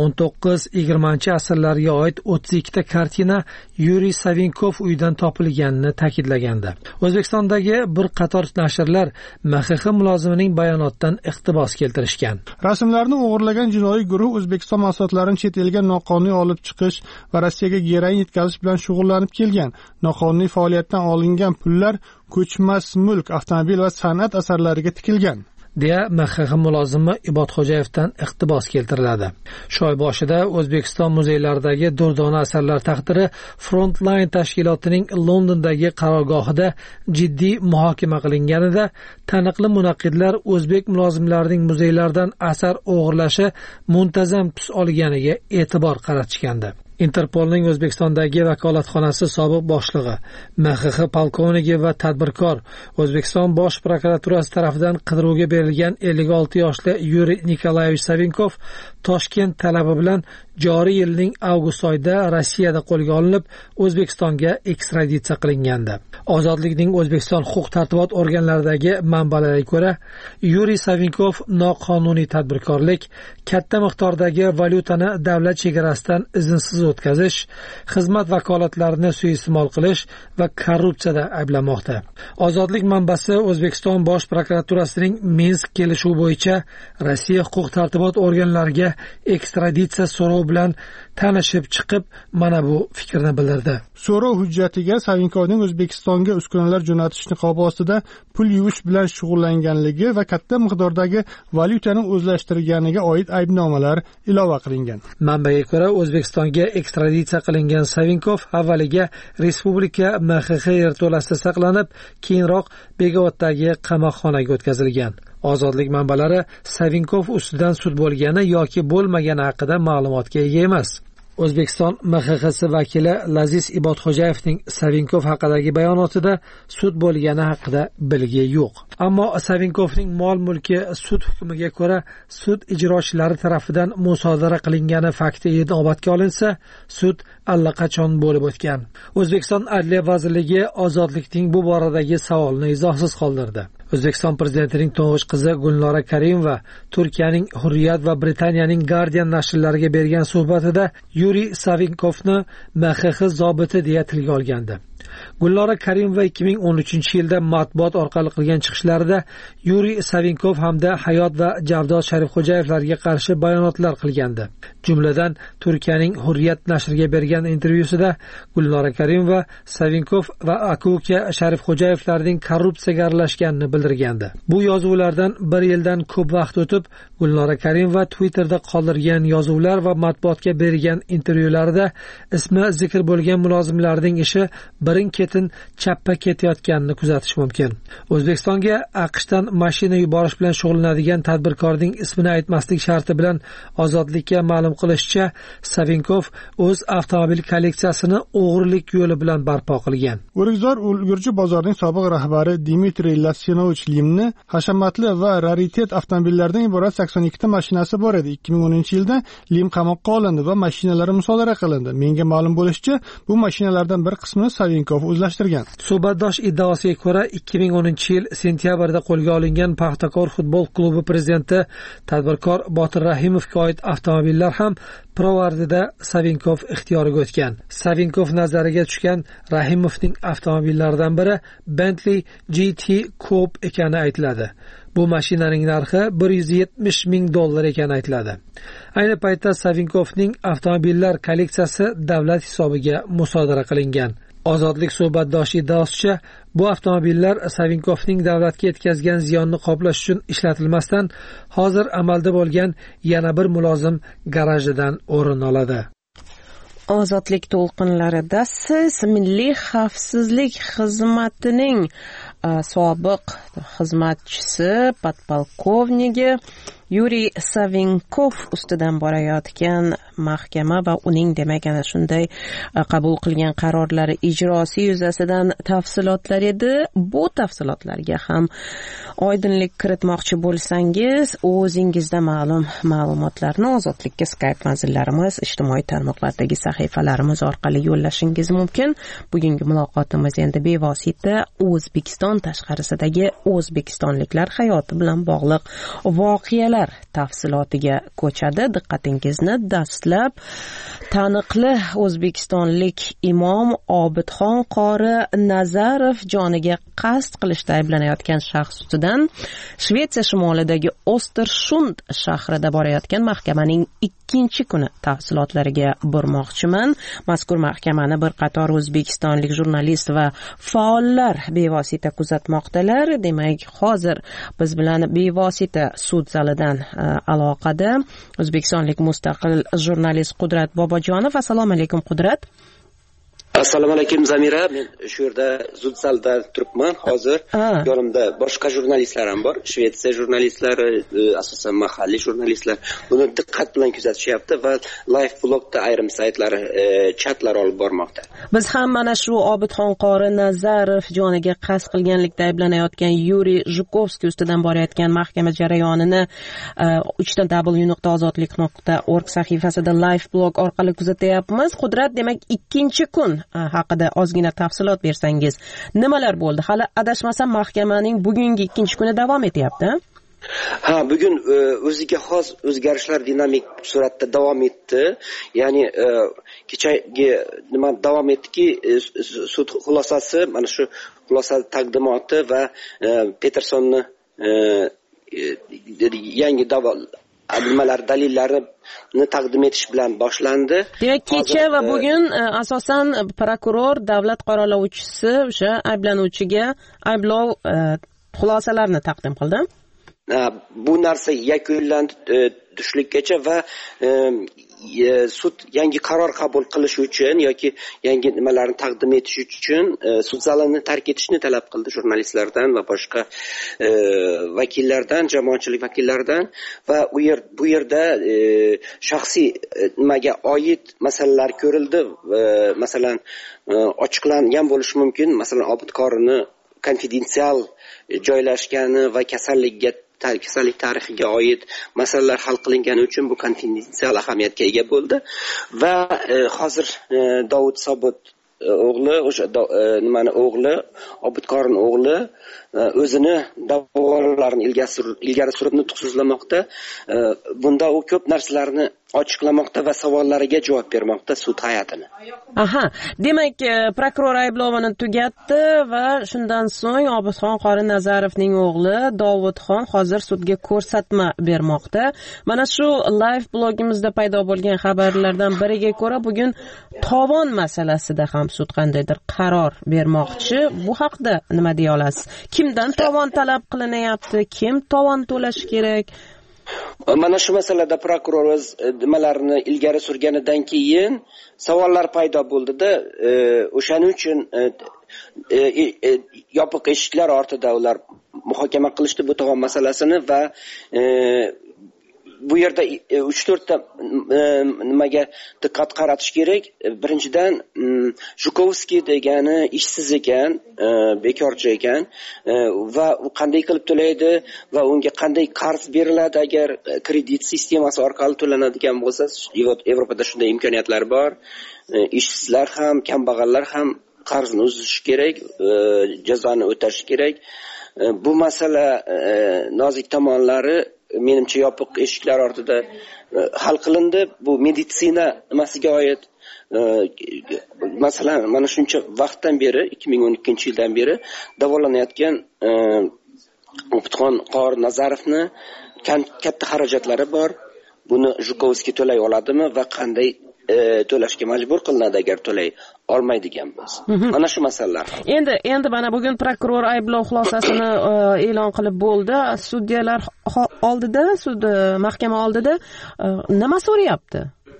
19-20 asrlarga oid 32 ta kartina Yuriy Savinkov uyidan topilganini ta'kidlagandi. O'zbekistondagi bir qator nashrlar MXX mulozimining bayonotidan iqtibos keltirishgan. Rasmlarni o'g'irlagan jinoiy guruh O'zbekiston mahsulotlarini chet elga noqonuniy olib chiqish va Rossiyaga geroin yetkazish bilan shug'ullanib kelgan. Noqonuniy faoliyatdan olingan pullar ko'chmas mulk, avtomobil va san'at asarlariga tikilgan. deya MXX mulozimi Ibodxo'jayevdan iqtibos keltiriladi. Shu oy boshida O'zbekiston muzeylaridagi durdona asarlar taqdiri Frontline tashkilotining Londondagi qarorgohida jiddiy muhokama qilinganida taniqli munaqqidlar o'zbek mulozimlarining muzeylardan asar o'g'irlashi muntazam tus olganiga e'tibor qaratishgandi. Interpolning O'zbekistondagi vakolatxonasi sobiq boshlig'i, MXX polkovniki va tadbirkor O'zbekiston Bosh prokuraturasi tomonidan qidiruvga berilgan 56 yoshli Yuriy Nikolayevich Savinkov Toshkent talabi bilan joriy yilning avgust oyida Rossiyada qo'lga olinib, O'zbekistonga ekstraditsiya qilingandi. Ozodlikning O'zbekiston huquq-tartibot organlaridagi manbalariga ko'ra, Yuriy Savinkov noqonuniy tadbirkorlik, katta miqdordagi valyutani davlat chegarasidan izinsiz o'tkazish, xizmat vakolatlarini suiiste'mol qilish va korrupsiyada ayblanmoqda. Ozodlik manbasi O'zbekiston Bosh prokuraturasining Minsk kelishuvi bo'yicha Rossiya huquq-tartibot organlariga ekstraditsiya so'rovi bilan tanishib chiqib, mana bu fikrni bildirdi. So'rov hujjatiga Savinkovning O'zbekistonga uskunalar jo'natish niqobi ostida pul yuvish bilan shug'ullanganligi va katta miqdordagi valyutani o'zlashtirganiga oid aybnomalar ilova qilingan. Manbaga ko'ra, O'zbekistonga ekstraditsiya qilingan Savinkov avvaliga Respublika MXX yerto'lasida saqlanib, keyinroq Begovoddagi qamoqxonaga o'tkazilgan. Ozodlik manbalari Savinkov ustidan sud bo'lgani yoki bo'lmagani haqida ma'lumotga ega emas. O'zbekiston MXX vakili Laziz Ibodxo'jayevning Savinkov haqidagi bayonotida sud bo'lgani haqida bilgi yo'q. Ammo Savinkovning mol-mulki sud hukmiga ko'ra sud ijrochilari tomonidan musodara qilingani fakti inobatga olinsa, sud allaqachon bo'lib o'tgan. O'zbekiston Adliya vazirligi ozodlikning bu boradagi savolni izohsiz qoldirdi. O'zbekiston prezidentining to'ng'ich qizi Gulnora Karimova Turkiyaning Hurriyat va Britaniyaning Guardian nashrlariga bergan suhbatida Yuriy Savinkovni MXX zobiti deya tilga olgandi. Gulnora Karimova 2013-yilda matbuot orqali qilgan chiqishlarida Yuriy Savinkov hamda Hayot va Javdod Sharifxo'jayevlarga qarshi bayonotlar qilgandi. Jumladan, Turkiyaning Hurriyat nashriga bergan intervyusida Gulnora Karimova Savinkov va Akuka Sharifxo'jayevlarning korrupsiyaga aralashganini bildirgandi. Bu yozuvlardan bir yildan ko'p vaqt o'tib, Gulnora Karimova Twitterda qoldirgan yozuvlar va matbuotga bergan intervyularida ismi zikr bo'lgan mulozimlarning ishi birin-ketin chappa ketayotganini kuzatish mumkin. O'zbekistonga AQShdan mashina yuborish bilan shug'ullanadigan tadbirkorning ismini aytmaslik sharti bilan Ozodlikka ma'lum qilishicha, Savinkov o'z avtomobil kolleksiyasini o'g'rilik yo'li bilan barpo qilgan. O'rikzor ulgurji bozorining sobiq rahbari Dmitriy Lasyanovich Limni hashamatli va raritet avtomobillardan iborat 82 ta mashinasi bor edi. 2010-yilda Lim qamoqqa olindi va mashinalari musodara qilindi. Menga ma'lum bo'lishicha, bu mashinalardan bir qismini Savinkov o'zlashtirgan. Suhbatdosh iddaosiga ko'ra 2010-yil sentyabrda qo'lga olingan Paxtakor futbol klubi prezidenti tadbirkor Botir Rahimovga oid avtomobillar ham Provardida Savinkov ixtiyoriga o'tgan. Savinkov nazariga tushgan Rahimovning avtomobillaridan biri Bentley GT Coupe ekani aytiladi. Bu mashinaning narxi $170,000 ekani aytiladi. Ayni paytda Savinkovning avtomobillar kolleksiyasi davlat hisobiga musodara qilingan. Ozodlik suhbatdoshi iddaosicha, bu avtomobillar Savinkovning davlatga yetkazgan ziyonni qoplash uchun ishlatilmasdan, hozir amalda bo'lgan yana bir mulozim garajidan o'rin oladi. Ozodlik to'lqinlarida siz Milliy xavfsizlik xizmatining sobiq xizmatchisi podpolkovniki Yuriy Savinkov ustidan borayotgan mahkama va uning demak ana shunday qabul qilgan qarorlari ijrosi yuzasidan tafsilotlar edi. Bu tafsilotlarga ham oydinlik kiritmoqchi bo'lsangiz, o'zingizda ma'lum ma'lumotlarni Ozodlikka Skype manzillarimiz, ijtimoiy tarmoqlardagi sahifalarimiz orqali yo'llashingiz mumkin. Bugungi muloqotimiz endi bevosita O'zbekiston tashqarisidagi o'zbekistonliklar hayoti bilan bog'liq voqealar jazolar tafsilotiga ko'chadi. Diqqatingizni dastlab taniqli o'zbekistonlik imom Obidxon qori Nazarov joniga qasd qilishda ayblanayotgan shaxs ustidan Shvetsiya shimolidagi Ostersund shahrida borayotgan mahkamaning ikkinchi kuni tafsilotlariga bormoqchiman. Mazkur mahkamani bir qator o'zbekistonlik jurnalist va faollar bevosita kuzatmoqdalar. Demak, hozir biz bilan bevosita sud zalidan aloqada o'zbekistonlik mustaqil jurnalist Qudrat Bobojonov. Assalomu alaykum, Qudrat. Assalomu alaykum Zamira, men shu yerda sud zalida turibman hozir. Yonimda boshqa jurnalistlar ham bor, Shvetsiya jurnalistlari, asosan mahalliy jurnalistlar. Buni diqqat bilan kuzatishyapti va live blogda ayrim saytlar chatlar olib bormoqda. Biz ham mana shu Obidxon qori Nazarov joniga qasd qilganlikda ayblanayotgan Yuriy Zhukovskiy ustidan borayotgan mahkama jarayonini 3w.ozodlik.org sahifasida live blog orqali kuzatyapmiz. Qudrat, demak, ikkinchi kun haqida ozgina tafsilot bersangiz, nimalar bo'ldi? Hali adashmasam mahkamaning bugungi ikkinchi kuni davom etyapti. Bugun o'ziga xos o'zgarishlar dinamik suratda davom etdi. Ya'ni kechagi nima davom etdiki, sud xulosasi, mana shu xulosa taqdimoti va Petersonni yangi dalillarini taqdim etish bilan boshlandi. Demak, kecha va bugun asosan prokuror, davlat qoralovchisi o'sha ayblanuvchiga ayblov xulosalarini taqdim qildi. Bu narsa yakunlandi tushlikkacha va sud yangi qaror qabul qilish uchun yoki yangi nimalarni taqdim etish uchun sud zalini tark etishni talab qildi jurnalistlardan va boshqa vakillardan, jamoatchilik vakillaridan va bu yerda shaxsiy nimaga oid masalalar ko'rildi. Masalan, ochiqlangan bo'lishi mumkin. Masalan, Obid qorini konfidensial joylashgani va kasallik tarixiga oid masalalar hal qilingani uchun bu konfidensial ahamiyatga ega bo'ldi va hozir Dovud Sobot o'g'li, o'sha o'g'li, Obid qorin o'g'li o'zini da'volarini ilgari surib nutq so'zlamoqda. Bunda u ko'p narsalarni ochiqlamoqda va savollariga javob bermoqda sud hay'atini. Demak, prokuror ayblovini tugatdi va shundan so'ng Obidxon qori Nazarovning o'g'li Dovudxon hozir sudga ko'rsatma bermoqda. Mana shu live blogimizda paydo bo'lgan xabarlardan biriga ko'ra, bugun tovon masalasida ham sud qandaydir qaror bermoqchi. Bu haqda nima deya olasiz? Kimdan tovon talab qilinyapti? Kim tovon to'lashi kerak? Mana shu masalada prokuror o'z nimalarni ilgari surganidan keyin savollar paydo bo'ldi-da, o'shaning uchun yopiq eshiklar ortida ular muhokama qilishdi bu tovon masalasini va bu yerda 3-4 ta nimaga diqqat qaratish kerak. Birinchidan, Zhukovskiy degani ishsiz ekan, bekorchi ekan va u qanday qilib to'laydi va unga qanday qarz beriladi agar kredit sistemasi orqali to'lanadigan bo'lsa. Yevropada shunday imkoniyatlar bor. Ishsizlar ham, kambag'allar ham qarzni uzish kerak, jazoni o'tash kerak. Bu masala nozik tomonlari menimcha yopiq eshiklar ortida hal qilindi. Bu meditsina nimasiga oid. Masalan, mana shuncha vaqtdan beri, 2012-yildan beri davolanayotgan Obidxon qori Nazarovni katta xarajatlari bor. Buni Zhukovskiy to'lay oladimi va qanday to'lashga majbur qilinadi agar to'lay olmaydigan bo'lsa. Mana shu masalalar. Endi mana bugun prokuror ayblov xulosasini e'lon qilib bo'ldi. Sudyalar oldida, mahkama oldida nima so'rayapti?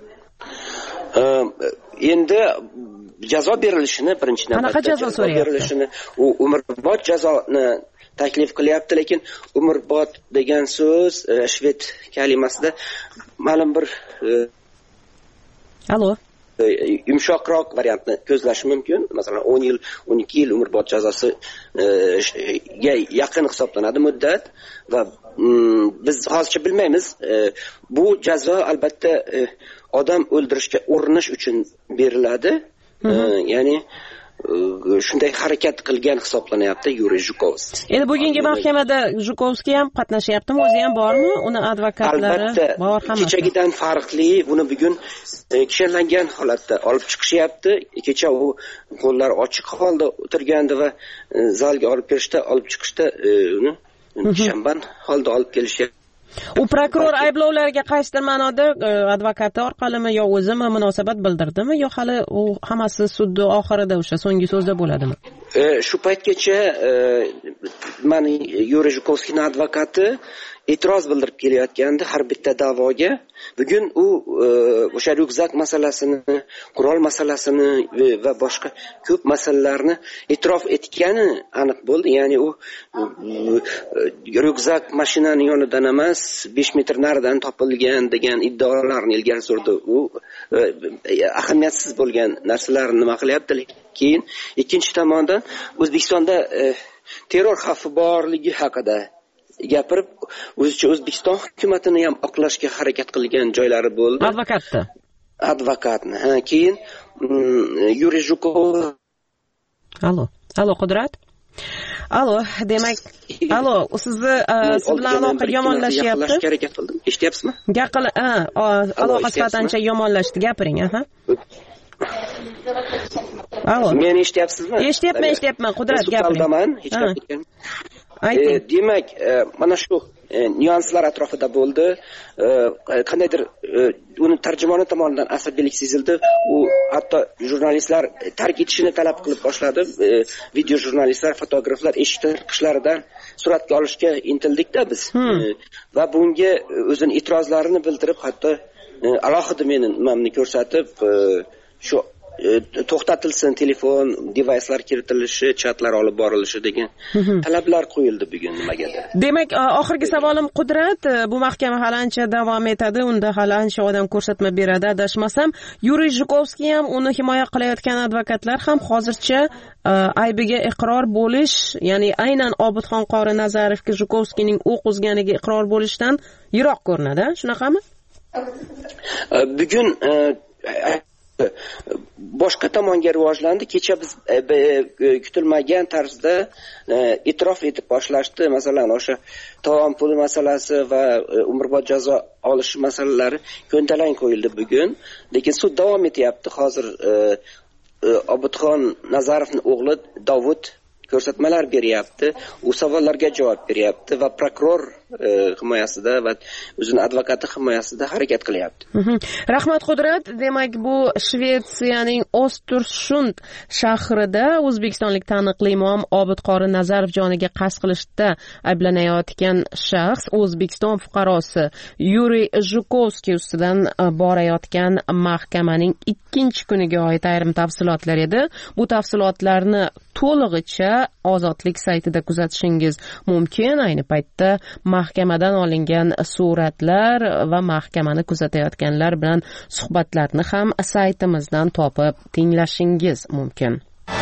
Endi jazo berilishini, birinchi navbatda jazo berilishini, u umrbod jazoni taklif qilyapti, lekin umrbod degan so'z shved kalimasida ma'lum bir yumshoqroq variantni ko'zlash mumkin. Masalan, 10 yil, 12 yil umrbod jazosiga yaqin hisoblanadi muddat va biz hozircha bilmaymiz. Bu jazo albatta odam o'ldirishga urinish uchun beriladi. Ya'ni shunday harakat qilgan hisoblanyapti Yuriy Zhukovskiy. Endi bugungi mahkamada Zhukovskiy ham qatnashyaptimi, o'zi ham bormi? Uni advokatlari bor hammasi. Kechagidan farqli, buni bugun kishanlangan holatda olib chiqishyapti. Kecha u qo'llar ochiq holda o'tirgandi va zalga olib chiqishda uni kishanban holda olib kelishyapti. U prokuror ayblovlarga qaysi ma'noda advokati orqalimi yo o'zimi munosabat bildirdimi yo hali u hammasi sudning oxirida o'sha so'nggi so'zda bo'ladimi? Shu paytgacha mana Yuriy Zhukovskiyning advokati e'tiroz bildirib kelayotgandi har bitta da'voga. Bugun u o'sha ryukzak masalasini, qurol masalasini va boshqa ko'p masalalarni e'tirof etgani aniq bo'ldi. Ya'ni u ryukzak mashinaning yonidan emas, 5 metr naridan topilgan degan iddaolarni ilgari surdi. U ahamiyatsiz bo'lgan narsalarni nima qilyapti? Keyin ikkinchi tomondan O'zbekistonda terror xavfi borligi haqida gapirib, o'zicha O'zbekiston hukumatini ham oqlashga harakat qilgan joylari bo'ldi. Advokatni. Keyin Yuriy Zhukov. Allo, Qudrat. Demak, siz bilan aloqa yomonlashyapti. Harakat qildim. Eshityapsizmi? Aloqa sifati ancha yomonlashdi. Gapiring, Meni eshityapsizmi? Eshityapman. Qudrat, gapiring. Demak, mana shu nyuanslar atrofida bo'ldi. Qandaydir uni tarjimoni tomonidan asabiylik sezildi. U hatto jurnalistlar tark etishini talab qilib boshladi. Video jurnalistlar, fotograflar eshik tirqishlaridan suratga olishga intildikda biz. Va bunga o'zining e'tirozlarini bildirib, hatto alohida meni nimamni ko'rsatib, shu to'xtatilsin telefon devicelar kiritilishi, chatlar olib borilishi degan talablar qo'yildi bugun nimagadir. Demak, oxirgi savolim Qudrat, bu mahkama hali ancha davom etadi, unda hali ancha odam ko'rsatma beradi, adashmasam. Yuriy Zhukovskiy ham, uni himoya qilayotgan advokatlar ham hozircha aybiga iqror bo'lish, ya'ni aynan Obidxon qori Nazarovga Zhukovskiyning o'q uzganiga iqror bo'lishdan yiroq ko'rinadi, shunaqami? Bugun boshqa tomonga rivojlandi. Kecha biz kutilmagan tarzda e'tirof etib boshlashdi. Masalan, o'sha tovon puli masalasi va umrbod jazo olish masalalari ko'ndalang qo'yildi bugun. Lekin sud davom etyapti. Hozir Obidxon Nazarovning o'g'li Davud ko'rsatmalar beryapti, u savollarga javob beryapti va prokuror himoyasida va o'zining advokati himoyasida harakat qilyapti. Rahmat Qudrat. Demak, bu Shvetsiyaning Ostersund shahrida o'zbekistonlik taniqli imom Obid qori Nazarov joniga qasd qilishda ayblanayotgan shaxs O'zbekiston fuqarosi Yuriy Zhukovskiy ustidan borayotgan mahkamaning 2-kuniga oid ayrim tafsilotlar edi. Bu tafsilotlarni to'lig'icha Ozodlik saytida kuzatishingiz mumkin. Ayni paytda mahkamadan olingan suratlar va mahkamani kuzatayotganlar bilan suhbatlarni ham saytimizdan topib tinglashingiz mumkin.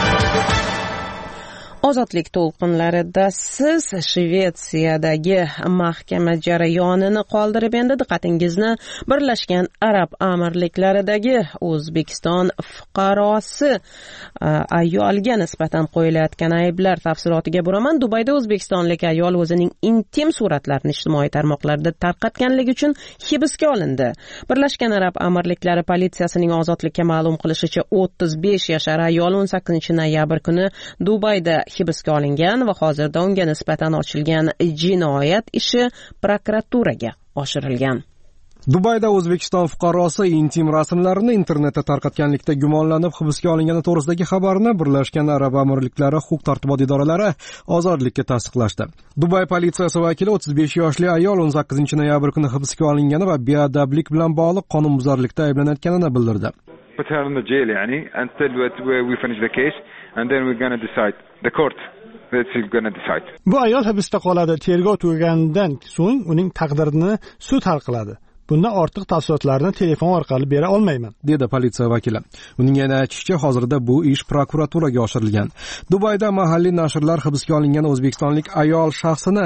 Ozodlik to'lqinlarida siz Shvetsiyadagi mahkama jarayonini qoldirib, endi diqqatingizni Birlashgan Arab Amirliklaridagi O'zbekiston fuqarosi ayolga nisbatan qo'yilayotgan ayblar tafsilotiga buraman. Dubayda o'zbekistonlik ayol o'zining intim suratlarini ijtimoiy tarmoqlarda tarqatganligi uchun hibsga olindi. Birlashgan Arab Amirliklari politsiyasining Ozodlikka ma'lum qilishicha 35 yashar ayol 18-noyabr kuni Dubayda hibsga olingan va hozirda unga nisbatan ochilgan jinoyat ishi prokuraturaga oshirilgan. Dubayda O'zbekiston fuqarosi intim rasmlarini internetda tarqatganlikda gumonlanib hibsga olingani to'g'risidagi xabarni Birlashgan Arab Amirliklari huquq-tartibot idoralari Ozodlikka tasdiqlashdi. Dubay politsiyasi vakili 35 yoshli ayol 18-noyabr kuni hibsga olingani va beadablik bilan bog'liq qonunbuzarlikda ayblanayotganini bildirdi. Put her in the jail, until we finish the case, and then we're going to decide. The court is going to decide. Bu ayol hibsda qoladi. Tergov tugaganidan so'ng uning taqdirini sud hal qiladi. Bundan ortiq tafsilotlarni telefon orqali bera olmayman, dedi politsiya vakili. Uning yana aytishicha, hozirda bu ish prokuraturaga oshirilgan. Dubayda mahalliy nashrlar hibsga olingan o'zbekistonlik ayol shaxsini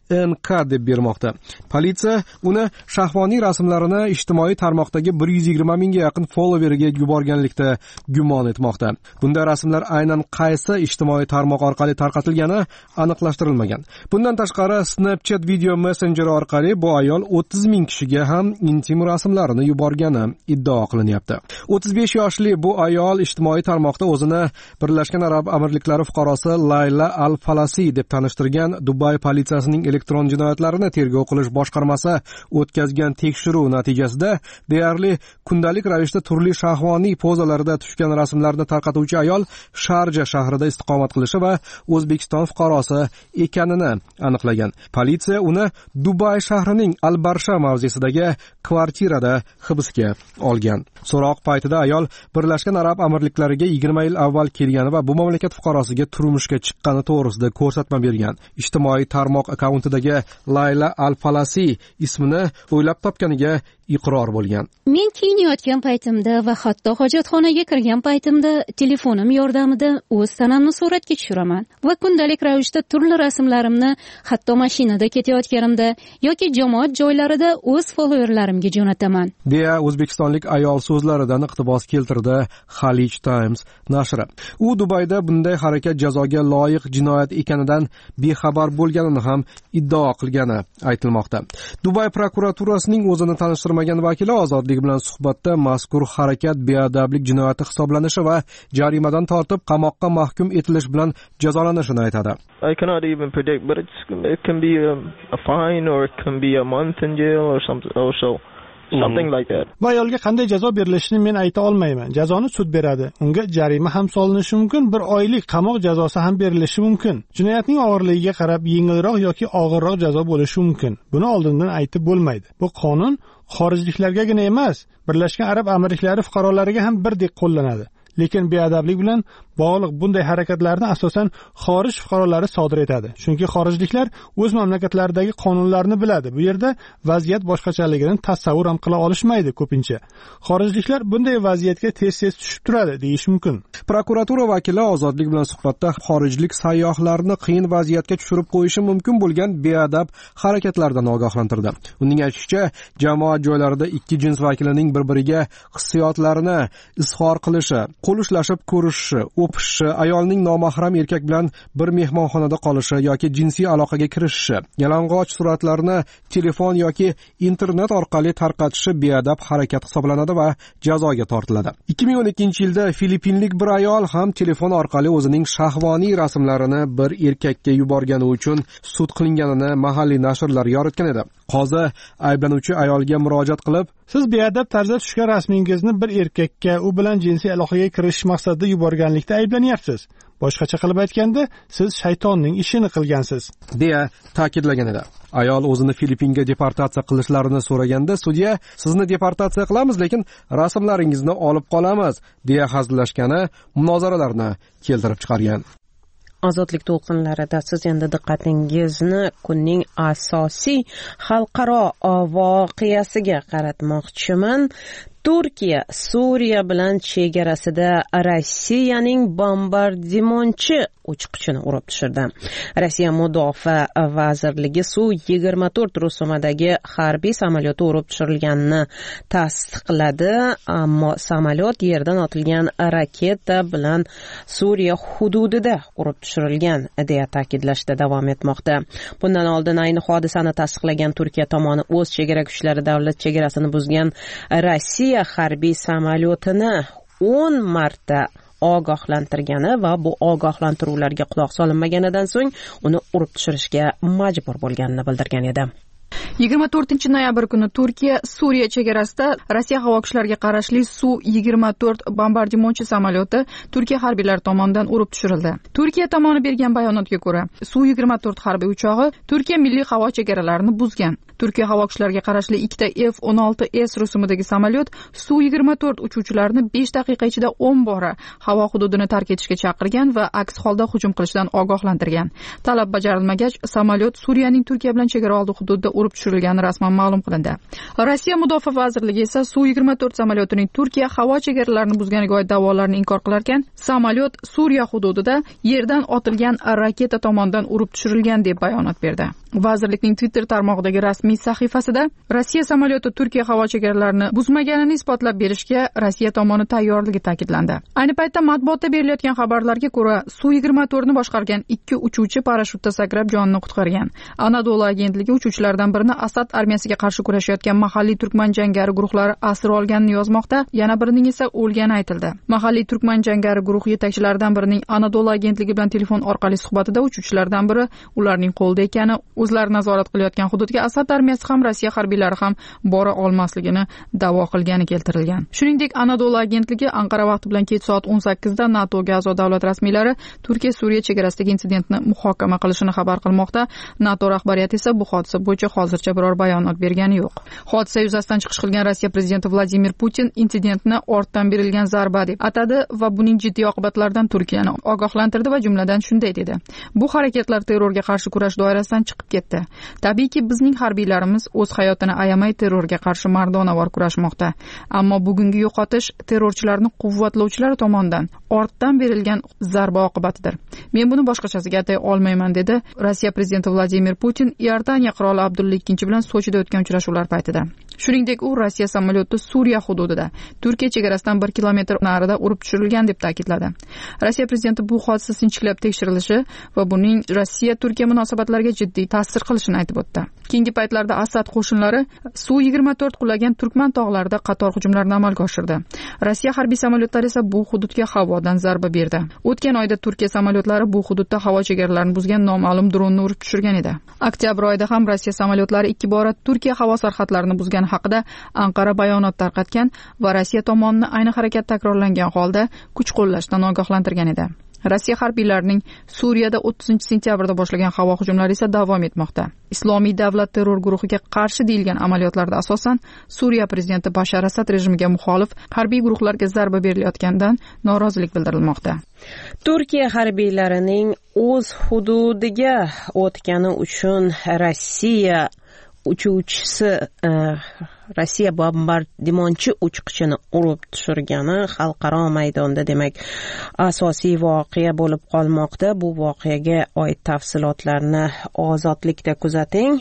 NK deb bermoqda. Politsiya uni shahvoniy rasmlarini ijtimoiy tarmoqdagi 120 mingga yaqin followeriga yuborganlikda gumon etmoqda. Bunda rasmlar aynan qaysi ijtimoiy tarmoq orqali tarqatilgani aniqlashtirilmagan. Bundan tashqari Snapchat video messengeri orqali bu ayol 30 ming kishiga ham intim rasmlarini yuborgani iddao qilinyapti. 35 yoshli bu ayol ijtimoiy tarmoqda o'zini Birlashgan Arab Amirliklari fuqarosi Layla Al-Falasi deb tanishtirgan Dubay politsiyasining elektron jinoyatlarni tergov qilish boshqarmasi o'tkazgan tekshiruv natijasida deyarli kundalik ravishda turli shahvoniy pozalarda tushgan rasmlarni tarqatuvchi ayol Sharja shahrida istiqomat qilishi va O'zbekiston fuqarosi ekanini aniqlagan. Politsiya uni Dubay shahrining Al-Barsha mavzesidagi kvartirada hibsga olgan. So'roq paytida ayol Birlashgan Arab Amirliklariga 20 yil avval kelgani va bu mamlakat fuqarosiga turmushga chiqqani to'g'risida ko'rsatma bergan. Ijtimoiy tarmoq akkauntidagi Layla Al-Falasi ismini o'ylab topganiga iqror bo'lgan. Men kiyinayotgan paytimda va hatto hojatxonaga kirgan paytimda telefonim yordamida o'z tanamni suratga tushiraman va kundalik ravishda turli rasmlarimni hatto mashinada ketayotganimda yoki jamoat joylarida o'z followerlarimga jo'nataman. deya o'zbekistonlik ayol so'zlaridan iqtibos keltirdi Khalij Times nashri. U Dubayda bunday harakat jazoga loyiq jinoyat ekanidan bexabar bo'lganini ham iddao qilgani aytilmoqda. Dubay prokuraturasining o'zini tanishtirmagan vakili ozodlik bilan suhbatda mazkur harakat beadablik jinoyati hisoblanishi va jarimadan tortib qamoqqa mahkum etilish bilan jazolanishini aytadi. I cannot even predict, but it can be a fine or it can be a month in jail or something like that. Va ayolga qanday jazo berilishini men ayta olmayman. Jazoni sud beradi. Unga jarima ham solinishi mumkin, 1 oylik qamoq jazosi ham berilishi mumkin. Jinoyatning og'irligiga qarab yengilroq yoki og'irroq jazo bo'lishi mumkin. Buni oldindan aytib bo'lmaydi. Bu qonun xorijliklargagina emas, Birlashgan Arab Amirliklari fuqarolariga ham birdek qo'llanadi. Lekin beadablik bilan bog'liq bunday harakatlarni asosan xorij fuqarolari sodir etadi. Chunki xorijliklar o'z mamlakatlaridagi qonunlarni biladi. Bu yerda vaziyat boshqachaligini tasavvur ham qila olishmaydi ko'pincha. Xorijliklar bunday vaziyatga tez-tez tushib turadi deyish mumkin. Prokuratura vakili ozodlik bilan suhbatda xorijlik sayyohlarni qiyin vaziyatga tushirib qo'yishi mumkin bo'lgan beadab harakatlardan ogohlantirdi. Uning aytishicha, jamoat joylarida ikki jins vakilining bir-biriga hissiyotlarini izhor qilishi, qo'l ushlashib ko'rishishi, o'pishishi, ayolning nomahram erkak bilan bir mehmonxonada qolishi yoki jinsiy aloqaga kirishishi, yalang'och suratlarni telefon yoki internet orqali tarqatishi beadab harakat hisoblanadi va jazoga tortiladi. 2012-yilda Filippinlik bir ayol ham telefon orqali o'zining shahvoniy rasmlarini bir erkakka yuborgani uchun sud qilinganini mahalliy nashrlar yoritgan edi. Qozi ayblanuvchi ayolga murojaat qilib, siz beadab tarzda tushgan rasmingizni bir erkakka, u bilan jinsiy aloqaga kirish maqsadida yuborganlikda ayblanyapsiz. Boshqacha qilib aytganda, siz shaytonning ishini qilgansiz, deya ta'kidlagan edi. Ayol o'zini Filippinga deportatsiya qilishlarini so'raganda sudya, sizni deportatsiya qilamiz, lekin rasmlaringizni olib qolamiz, deya hazillashgani munozaralarni keltirib chiqargan. Ozodlik to'lqinlarida siz endi diqqatingizni kunning asosiy xalqaro voqeasiga qaratmoqchiman. Turkiya Suriya bilan chegarasida Rossiyaning bombardimonchi uchqishini urib tushirdi. Rossiya Mudofaa vazirligi Su-24 rusumadagi harbiy samolyoti urib tushirilganini tasdiqladi, ammo samolyot yerdan otilgan raketa bilan Suriya hududida urib tushirilgan deya ta'kidlashda davom etmoqda. Bundan oldin ayni hodisani tasdiqlagan Turkiya tomoni o'z chegara kuchlari davlat chegarasini buzgan Rossiya harbiy samolyotini 10 marta ogohlantirgani va bu ogohlantiruvlarga quloq solinmaganidan so'ng uni urib tushirishga majbur bo'lganini bildirgan edi. 24-noyabr kuni Turkiya Suriya chegarasida Rossiya havo kuchlariga qarashli Su-24 bombardimonchi samolyoti Turkiya harbiylari tomonidan urib tushirildi. Turkiya tomoni bergan bayonotga ko'ra, Su-24 harbiy uchog'i Turkiya milliy havo chegaralarini buzgan. Turkiya havo kuchlariga qarashli ikkita F-16S rusumidagi samolyot Su-24 uchuvchilarini 5 daqiqa ichida 10 bora havo hududini tark etishga chaqirgan va aks holda hujum qilishdan ogohlantirgan. Talab bajarilmagach, samolyot Suriyaning Turkiya bilan chegaraoldi hududida urib tushirilgani rasman ma'lum qilindi. Rossiya Mudofaa vazirligi esa Su-24 samolyotining Turkiya havo chegaralarini buzganiga oid da'volarni inkor qilar ekan, samolyot Suriya hududida yerdan otilgan raketa tomonidan urib tushirilgan deb bayonot berdi. Vazirlikning Twitter tarmog'idagi rasmiy sahifasida Rossiya samolyoti Turkiya havo chegaralarini buzmaganini isbotlab berishga Rossiya tomoni tayyorligi ta'kidlandi. Ayni paytda matbuotda berilayotgan xabarlarga ko'ra, Su-24 ni boshqargan 2 uchuvchi parashyutda sakrab jonini qutqargan. Anadolu agentligi uchuvchilardan birini Asad armiyasiga qarshi kurashayotgan mahalliy turkman jangari guruhlari asir olganini yozmoqda, yana birining esa o'lgani aytildi. Mahalliy turkman jangari guruh yetakchilaridan birining Anadolu agentligi bilan telefon orqali suhbatida uchuvchilardan biri ularning qo'lida ekani, o'zlari nazorat qilayotgan hududga Asad armiyasi ham Rossiya harbiylari ham bora olmasligini da'vo qilgani keltirilgan. Shuningdek, Anadolu agentligi Anqara vaqti bilan kech soat 18 da NATOga a'zo davlat rasmiylari Turkiya-Suriya chegarasidagi insidentni muhokama qilishini xabar qilmoqda. NATO rahbariyati esa bu hodisa bo'yicha hozircha biror bayonot bergani yo'q. Hodisa yuzasidan chiqish qilgan Rossiya prezidenti Vladimir Putin insidentni ortdan berilgan zarba deb atadi va buning jiddiy oqibatlaridan Turkiyani ogohlantirdi va jumladan shunday dedi: Bu harakatlar terrorga qarshi kurash doirasidan chiqib ketdi. Tabiiyki, bizning harbiylarimiz o'z hayotini ayamay terrorga qarshi mardonavor kurashmoqda. Ammo bugungi yo'qotish terrorchilarni quvvatlovchilar tomonidan ortdan berilgan zarba oqibatidir. Men buni boshqachasiga atay olmayman, dedi Rossiya prezidenti Vladimir Putin Iordaniya qiroli Abdulla II bilan Sochida o'tgan uchrashuvlar paytida. Shuningdek, u Rossiya samolyoti Suriya hududida Turkiya chegarasidan 1 kilometr narida urib tushirilgan deb ta'kidladi. Rossiya prezidenti bu hodisa sinchiklab tekshirilishi va buning Rossiya-Turkiya munosabatlariga jiddiy ta'sir qilishini aytib o'tdi. Keyingi paytlarda Asad qo'shinlari Su-24 qulagan Turkman tog'larida qator hujumlarni amalga oshirdi. Rossiya harbiy samolyotlari esa bu hududga havodan zarba berdi. O'tgan oyda Turkiya samolyotlari bu hududda havo chegaralarini buzgan noma'lum dronni urib tushirgan edi. Oktyabr oyida ham Rossiya samolyotlari 2 bora Turkiya havo sarhadlarini buzgani haqida Anqara bayonot tarqatgan va Rossiya tomonini ayni harakat takrorlangan holda kuch qo'llashdan ogohlantirgan edi. Rossiya harbiylarining Suriyada 30-sentyabrda boshlagan havo hujumlari esa davom etmoqda. Islomiy davlat terror guruhiga qarshi deyilgan amaliyotlarda asosan Suriya prezidenti Bashar Asad rejimiga muxolif harbiy guruhlarga zarba berilayotganidan norozilik bildirilmoqda. Turkiya harbiylarining o'z hududiga o'tgani uchun Rossiya bombardimonchi uchqichini urib tushirgani xalqaro maydonda demak asosiy voqea bo'lib qolmoqda. Bu voqeaga oid tafsilotlarni Ozodlikda kuzating.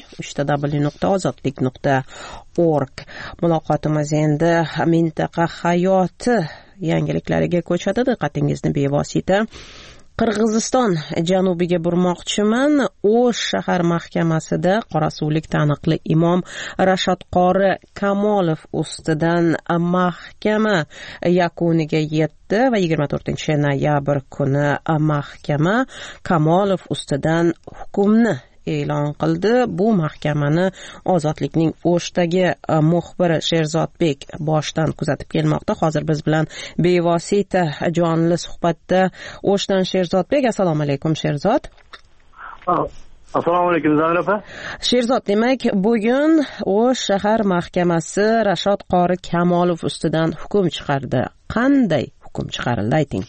www.ozodlik.org. Muloqotimiz endi mintaqa hayoti yangiliklariga ko'chadi. Diqqatingizni bevosita Qirg'iziston janubiga burmoqchiman. O'sh shahar mahkamasida qorasuvlik taniqli imom Rashod Qori Kamolov ustidan mahkama yakuniga yetdi va 24-noyabr kuni mahkama Kamolov ustidan hukmni e'lon qildi. Bu mahkamani Ozodlikning O'shdagi muxbiri Sherzodbek boshdan kuzatib kelmoqda. Hozir biz bilan bevosita jonli suhbatda O'shdan Sherzodbek. Assalomu alaykum Sherzod. Assalomu alaykum Zarrafa. Sherzod, demak bugun O'sh shahar mahkamasi Rashod Qori Kamolov ustidan hukm chiqardi. Qanday hukm chiqarildi, ayting?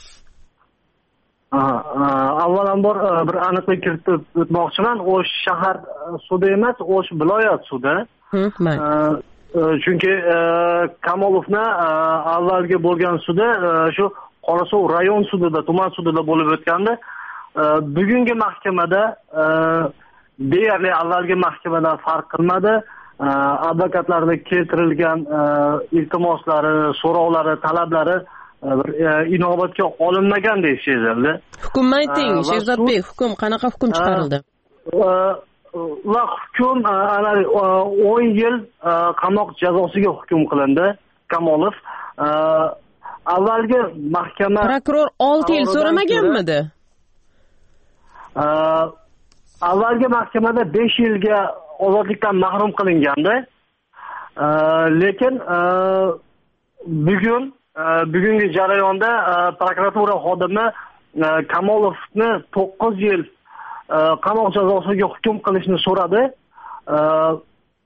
Avvalambor bir aniqlik kiritib o'tmoqchiman. O'sh shahar sudi emas, O'sh viloyat sudi. Chunki Kamolovni avvalgi bo'lgan sudi shu Qorasuv rayon sudida, tuman sudida bo'lib o'tgandi. Bugungi mahkamada deyarli avvalgi mahkamadan farq qilmadi. Advokatlarning keltirilgan iltimoslari, so'rovlari, talablari inobatga olinmagandek sezildi. Hukm ayting, Sherzodbek, hukm qanaqa hukm chiqarildi? Va hukm 10 yil qamoq jazosiga hukm qilindi Kamolov. Avvalgi mahkama prokuror 6 yil so'ramaganmidi? Avvalgi mahkamada 5 yilga ozodlikdan mahrum qilingandi. Lekin bugungi jarayonda prokuratura xodimi Kamolovni 9 yil qamoq jazosiga hukm qilishni so'radi.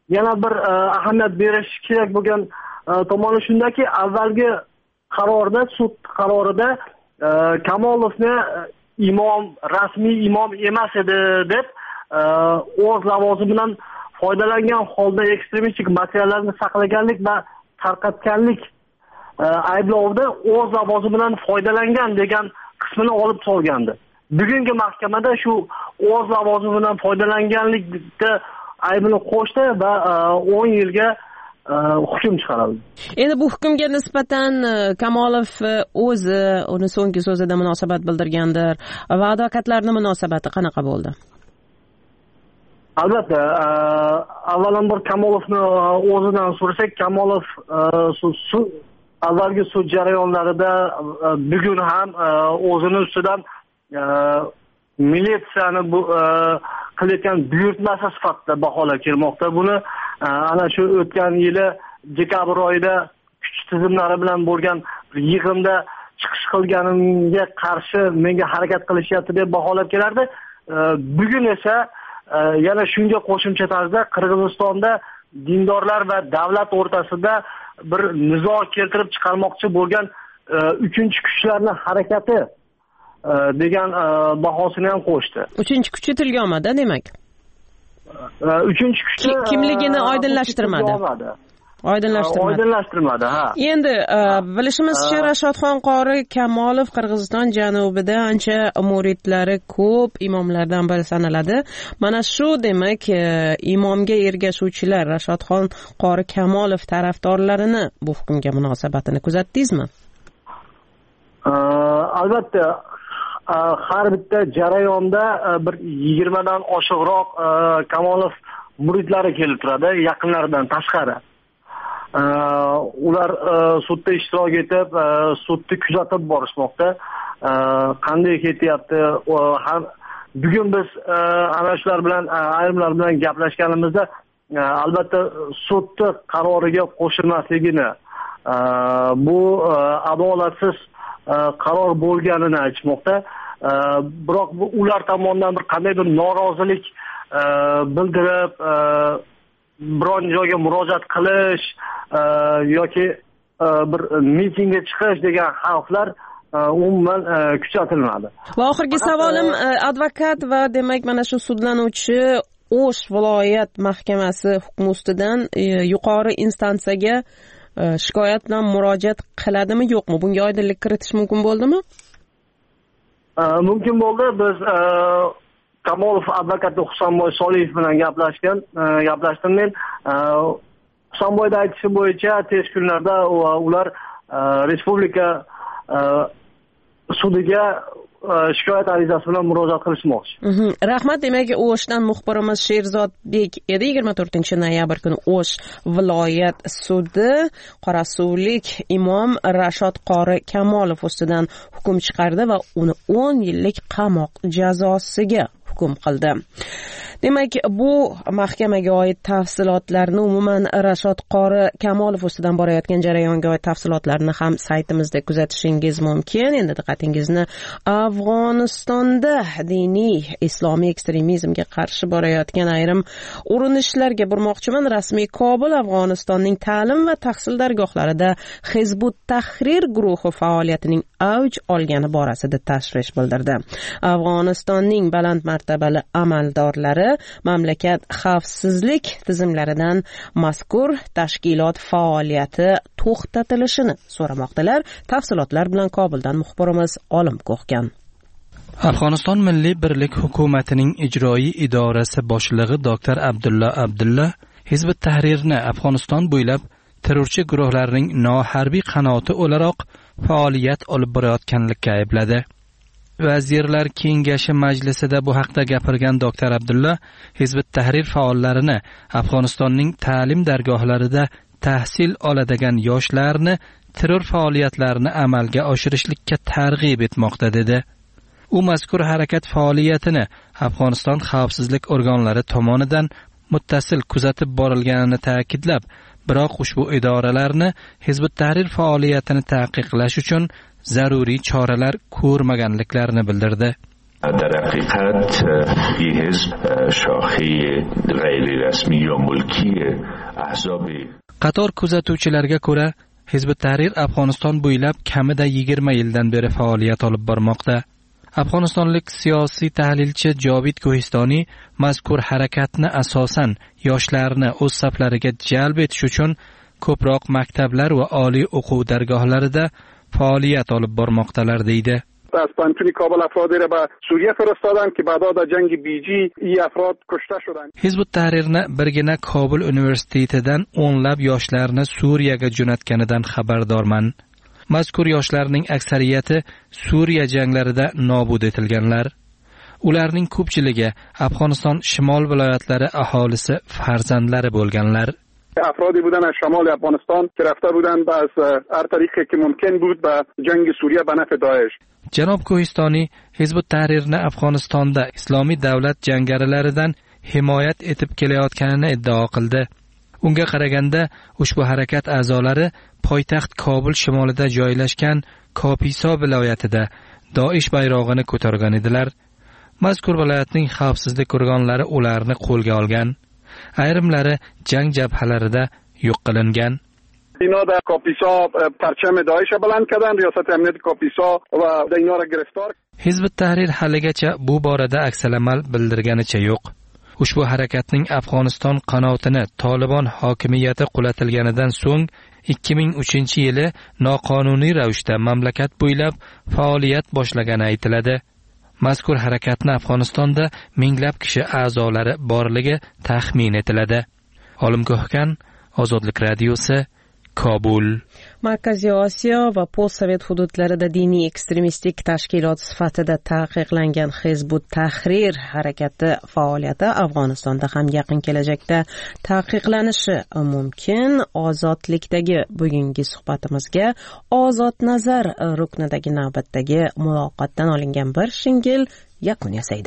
yana bir ahamiyat berish kerak bo'lgan tomoni shundaki, avvalgi qarorda, sud qarorida Kamolovni rasmiy imom emas edi deb o'z lavozimidan foydalangan holda ekstremistik materiallarni saqlaganlik va tarqatganlik ayblovida o'z lavozimidan foydalangan degan qismini olib solgandi. Bugungi mahkamada shu o'z lavozimidan foydalanganlikda aybini qo'shdi va 10 yilga hukm chiqarildi. Endi bu hukmga nisbatan Kamolov o'zi uni so'nggi so'zida munosabat bildirgandir va advokatlarning munosabati qanaqa bo'ldi? Albatta, avvalambor Kamolovni o'zidan so'rasak, Kamolov avvalgi sud jarayonlarida bugun ham o'zini ustidan militsiyani qilayotgan buyurtmasi sifatida baholab kelmoqda. Buni ana shu o'tgan yili dekabr oyida kuch tizimlari bilan bo'lgan yig'inda chiqish qilganimga qarshi menga harakat qilishyapti deb baholab kelardi. Bugun esa yana shunga qo'shimcha tarzda Qirg'izistonda dindorlar va davlat o'rtasida bir nizo keltirib chiqarmoqchi bo'lgan uchinchi kuchlarning harakati degan bahosini ham qo'shdi. Uchinchi kuchi tilga olmadi, demak. Uchinchi kuchi kimligini oydinlashtirmadi. Oydinlashtirmadi, ha. Endi bilishimizcha Rashadxon qori Kamolov Qirg'iziston janubida ancha muridlari ko'p imomlardan biri sanaladi. Mana shu demak imomga ergashuvchilar Rashadxon qori Kamolov tarafdorlarini bu hukmga munosabatini kuzatdingizmi? Albatta, har bitta jarayonda bir 20 dan oshiqroq Kamolov muridlari kelib turadi, yaqinlaridan tashqari. Ular sudda ishtirok etib, sudni kuzatib borishmoqda. Qanday ketyapti? Bugun biz ana shular bilan, ayrimlar bilan gaplashganimizda albatta sudni qaroriga qo'shilmasligini, bu adolatsiz qaror bo'lganini aytmoqda. Biroq bu ular tomonidan bir qanday bir norozilik bildirib, biron joyga murojaat qilish yoki bir mitingga chiqish degan xavflar umuman kuchatilmadi. Va oxirgi savolim, advokat va demak mana shu sudlanuvchi O'sh viloyat mahkamasi hukmi ustidan yuqori instansiyaga shikoyat bilan murojaat qiladimi, yo'qmi? Bunga oydinlik kiritish mumkin bo'ldimi? Mumkin bo'ldi. Biz Kamolov advokati Husanboy Soliyev bilan gaplashdim men. Husanboyning aytishi bo'yicha tez kunlarda ular respublika sudiga shikoyat arizasi bilan murojaat qilishmoqchi. Rahmat. Demak, O'shdan muxbirimiz Sherzodbek edi. 24-noyabr kuni O'sh viloyat sudi qorasuvlik imom Rashod qori Kamolov ustidan hukm chiqardi va uni 10 yillik qamoq jazosiga hukm qildi. Demak, bu mahkamaga oid tafsilotlarni, umuman Rashod qori Kamolov ustidan borayotgan jarayonga oid tafsilotlarni ham saytimizda kuzatishingiz mumkin. Endi diqqatingizni Afg'onistonda diniy islomiy ekstremizmga qarshi borayotgan ayrim urinishlarga burmoqchiman. Rasmiy Kobul Afg'onistonning ta'lim va tahsil dargohlarida Hizbut Tahrir guruhi faoliyatining avj olgani borasida tashvish bildirdi. Afg'onistonning baland martabali amaldorlari mamlakat xavfsizlik tizimlaridan mazkur tashkilot faoliyati to'xtatilishini so'ramoqdalar. Tafsilotlar bilan Kobuldan muxbirimiz Olim Ko'xgan. Afg'oniston Milliy birlik hukumatining ijroiy idorasi boshlig'i Dr. Abdulla Hizbut Tahrirni Afg'oniston bo'ylab terrorchi guruhlarning noharbiy qanoti o'laroq faoliyat olib borayotganlikka aybladi. Vazirlar Kengashi majlisida bu haqda gapirgan Dr. Abdulla Hizbut Tahrir faollarini Afg'onistonning ta'lim dargohlarida tahsil oladigan yoshlarni terror faoliyatlarini amalga oshirishlikka targ'ib etmoqda dedi. U mazkur harakat faoliyatini Afg'oniston xavfsizlik organlari tomonidan muttasil kuzatib borilganini ta'kidlab, biroq ushbu idoralarni Hizbut Tahrir faoliyatini taqiqlash uchun zaruriy choralar ko'rmaganliklarini bildirdi. در حقیقت این حزب شاخه غیر رسمی یا ملکی احزاب qator kuzatuvchilarga ko'ra Hizb ut-Tahrir Afg'oniston bo'ylab kamida 20 yildan beri faoliyat olib bormoqda. Afg'onistonlik siyosiy tahlilchi Jovid Kohistoniy mazkur harakatni asosan yoshlarni o'z saflariga jalb etish uchun ko'proq maktablar va oliy o'quv dargohlarida faoliyat olib bormoqdalar deydi. از پانتونی کابل افرادی را به سوریه فرستادند که بعدا در جنگ بیجی این افراد کشته شدند. Hizb ut-Tahrirni birgina Kobul universitetidan o'nlab yoshlarni Suriyaga jo'natganidan xabardorman. Mazkur yoshlarning aksariyati Suriya janglarida nobud etilganlar. Ularning ko'pchiligi Afg'oniston shimol viloyatlari aholisi farzandlari bo'lganlar. افرادی بودن از شمال افغانستان که رفته بودند از هر طریقی که ممکن بود به جنگ سوریه به نفع داعش. Janob Kohistoniy Hizb ut-Tahrirni Afg'onistonda Islomiy davlat jangarilaridan himoyat etib kelayotganini iddao qildi. Unga qaraganda ushbu harakat a'zolari poytaxt Kobul shimolida joylashgan Kopiso viloyatida Daesh bayrog'ini ko'targan edilar. Mazkur viloyatning xavfsizlik organlari ularni qo'lga olgan. Ayrimlari jang jabhalarida yo'q qilingan. اینا در کاپیسا پرچم داعش بلند کردن، ریاست امنیت کاپیسا و اینا را گرفتار. Hizb ut-Tahrir haligacha bu borada aksalamal bildirganicha yo'q. Ushbu harakatning Afg'oniston qanotini Taliban hokimiyati qulatilganidan so'ng 2003-yili noqonuniy ravishda mamlakat bo'ylab faoliyat boshlagani aytiladi. Mazkur harakatni Afg'onistonda minglab kishi a'zolari borligi taxmin etiladi. Olimgohkan Ozodlik radiosi Kobul. Markaziy Osiyo va postsovet hududlarida diniy ekstremistik tashkilot sifatida taqiqlangan Hizb ut-Tahrir harakati faoliyati Afg'onistonda ham yaqin kelajakda taqiqlanishi mumkin. Ozodlikdagi bugungi suhbatimizga Ozod nazar ruknidagi navbatdagi muloqotdan olingan bir shingil yakun yasaydi.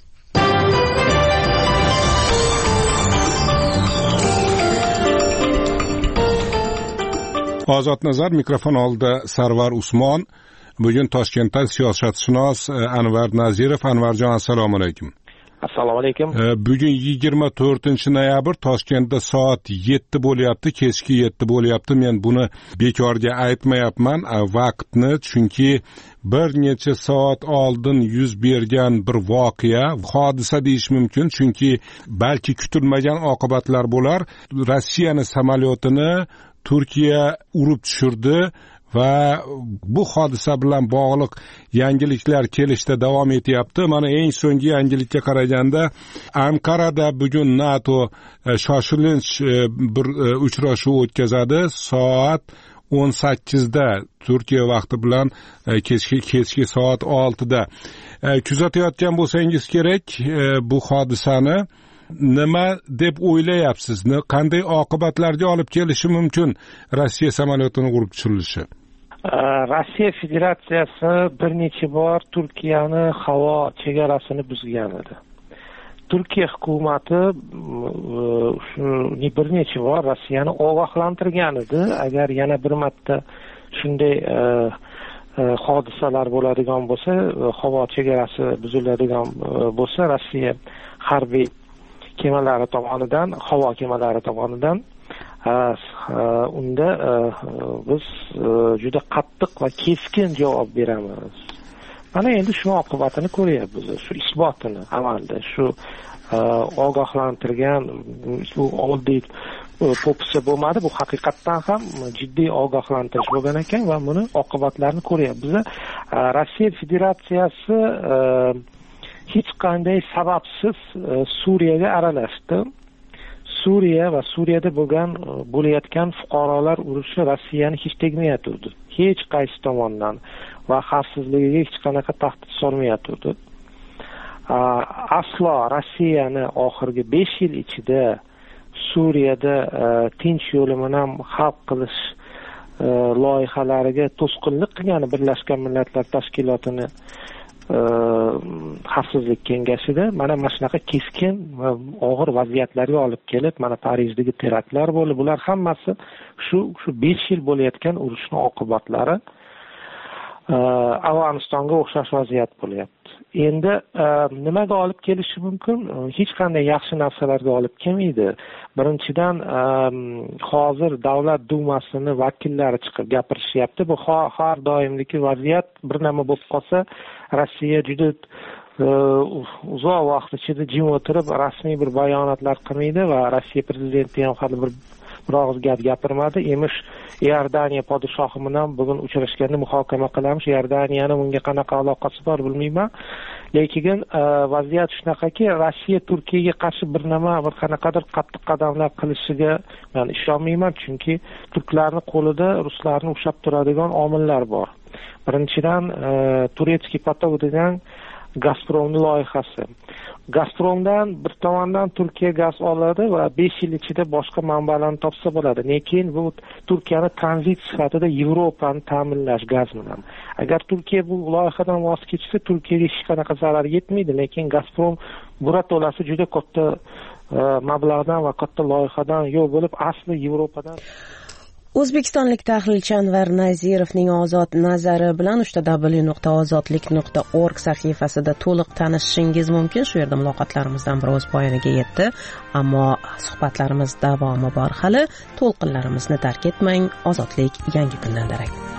Ozod nazar mikrofon oldida Sarvar Usmon. Bugun Toshkentda siyosatshunos Anvar Nazirov. Anvarjon, assalomu alaykum. Assalomu alaykum. Bugun 24-noyabr Toshkentda soat 7 bo'lyapti, kechki 7 bo'lyapti. Men buni bekorga aytmayapman vaqtni, chunki bir necha soat oldin yuz bergan bir voqea, hodisa deyish mumkin, chunki balki kutilmagan oqibatlar bo'lar. Rossiyaning samolyotini Turkiya urib tushirdi va bu hodisa bilan bog'liq yangiliklar kelishda davom etyapti. Mana eng so'nggi yangilikka qaraganda Ankarada bugun NATO shoshilinch bir uchrashuv o'tkazadi. Soat 18da Turkiya vaqti bilan kechki soat 6da. Kuzatayotgan bo'lsangiz kerak bu hodisani. Nima deb o'ylayapsiz? Qanday oqibatlarga olib kelishi mumkin Rossiya samolyotining urib tushirilishi? Rossiya Federatsiyasi bir necha bor Turkiyani havo chegarasini buzgan edi. Turkiya hukumati shuni bir necha bor Rossiyani ogohlantirgan edi. Agar yana bir marta shunday hodisalar bo'ladigan bo'lsa, havo chegarasi buziladigan bo'lsa, Rossiya harbiy kemalari tomonidan, havo kemalari tomonidan unda biz juda qattiq va keskin javob beramiz. Mana endi shu oqibatini ko'ryapmiz, shu isbotini amalda, shu ogohlantirgan, shu oddiy popsa bo'lmadi, bu haqiqatdan ham jiddiy ogohlantirish bo'lgan ekan va buni oqibatlarini ko'ryapmiz. Rossiya Federatsiyasi hech qanday sababsiz Suriyaga aralashdi. Suriya va Suriyada bo'layotgan fuqarolar urushi Rossiyani hech tegmayotdi. Hech qaysi tomondan va xavfsizligiga hech qanaqa tahdid solmayotdi. Aslo Rossiyani oxirgi 5 yil ichida Suriyada tinch yo'li bilan hal qilish loyihalariga to'sqinlik qilgan Birlashgan Millatlar Tashkilotini xavfsizlik kengashida mana shunaqa keskin va og'ir vaziyatlarga olib kelib, mana Parijdagi teraktlar bo'ldi. Bular hammasi shu 5 yil bo'layotgan urushning oqibatlari. Afg'onistonga o'xshash vaziyat bo'lyapti. Endi nimaga olib kelishi mumkin? Hech qanday yaxshi narsalarga olib kelmaydi. Birinchidan, hozir Davlat Dumasini vakillari chiqib gapirishyapti. Bu har doimdagi vaziyat. Bir nima bo'lib qolsa, Rossiya juda uzoq vaqt ichida jim o'tirib rasmiy bir bayonotlar qilmaydi va Rossiya prezidenti ham hali bir og'iz gap gapirmadi. Emish Iordaniya podshohi bilan bugun uchrashganda muhokama qilamiz. Iordaniyani bunga qanaqa aloqasi bor bilmayman. Lekin vaziyat shunaqaki, Rossiya Turkiyaga qarshi bir qanaqadir qattiq qadamlar qilishiga men ishonmayman, chunki turklarning qo'lida ruslarni ushlab turadigan omillar bor. Birinchidan, Turetskiy potog degan Gazpromning loyihasi. Gazpromdan bir tomondan Turkiya gaz oladi va 5 yil ichida boshqa manbalarni topsa bo'ladi. Lekin bu Turkiyani tranzit sifatida Yevropani ta'minlash gaz bilan. Agar Turkiya bu loyihadan voz kechsa, Turkiyaga hech qanaqa zarar yetmaydi, lekin Gazprom buratolasi juda katta mablag'dan va katta loyihadan yo'q bo'lib, asli Yevropadan. O'zbekistonlik tahlilchi Anvar Nazirovning ozod nazari bilan www.ozodlik.org sahifasida to'liq tanishishingiz mumkin. Shu yerda muloqotlarimizdan biroz poyoniga yetdi, ammo suhbatlarimiz davomi bor hali. To'lqinlarimizni tark etmang. Ozodlik yangi kundan darak.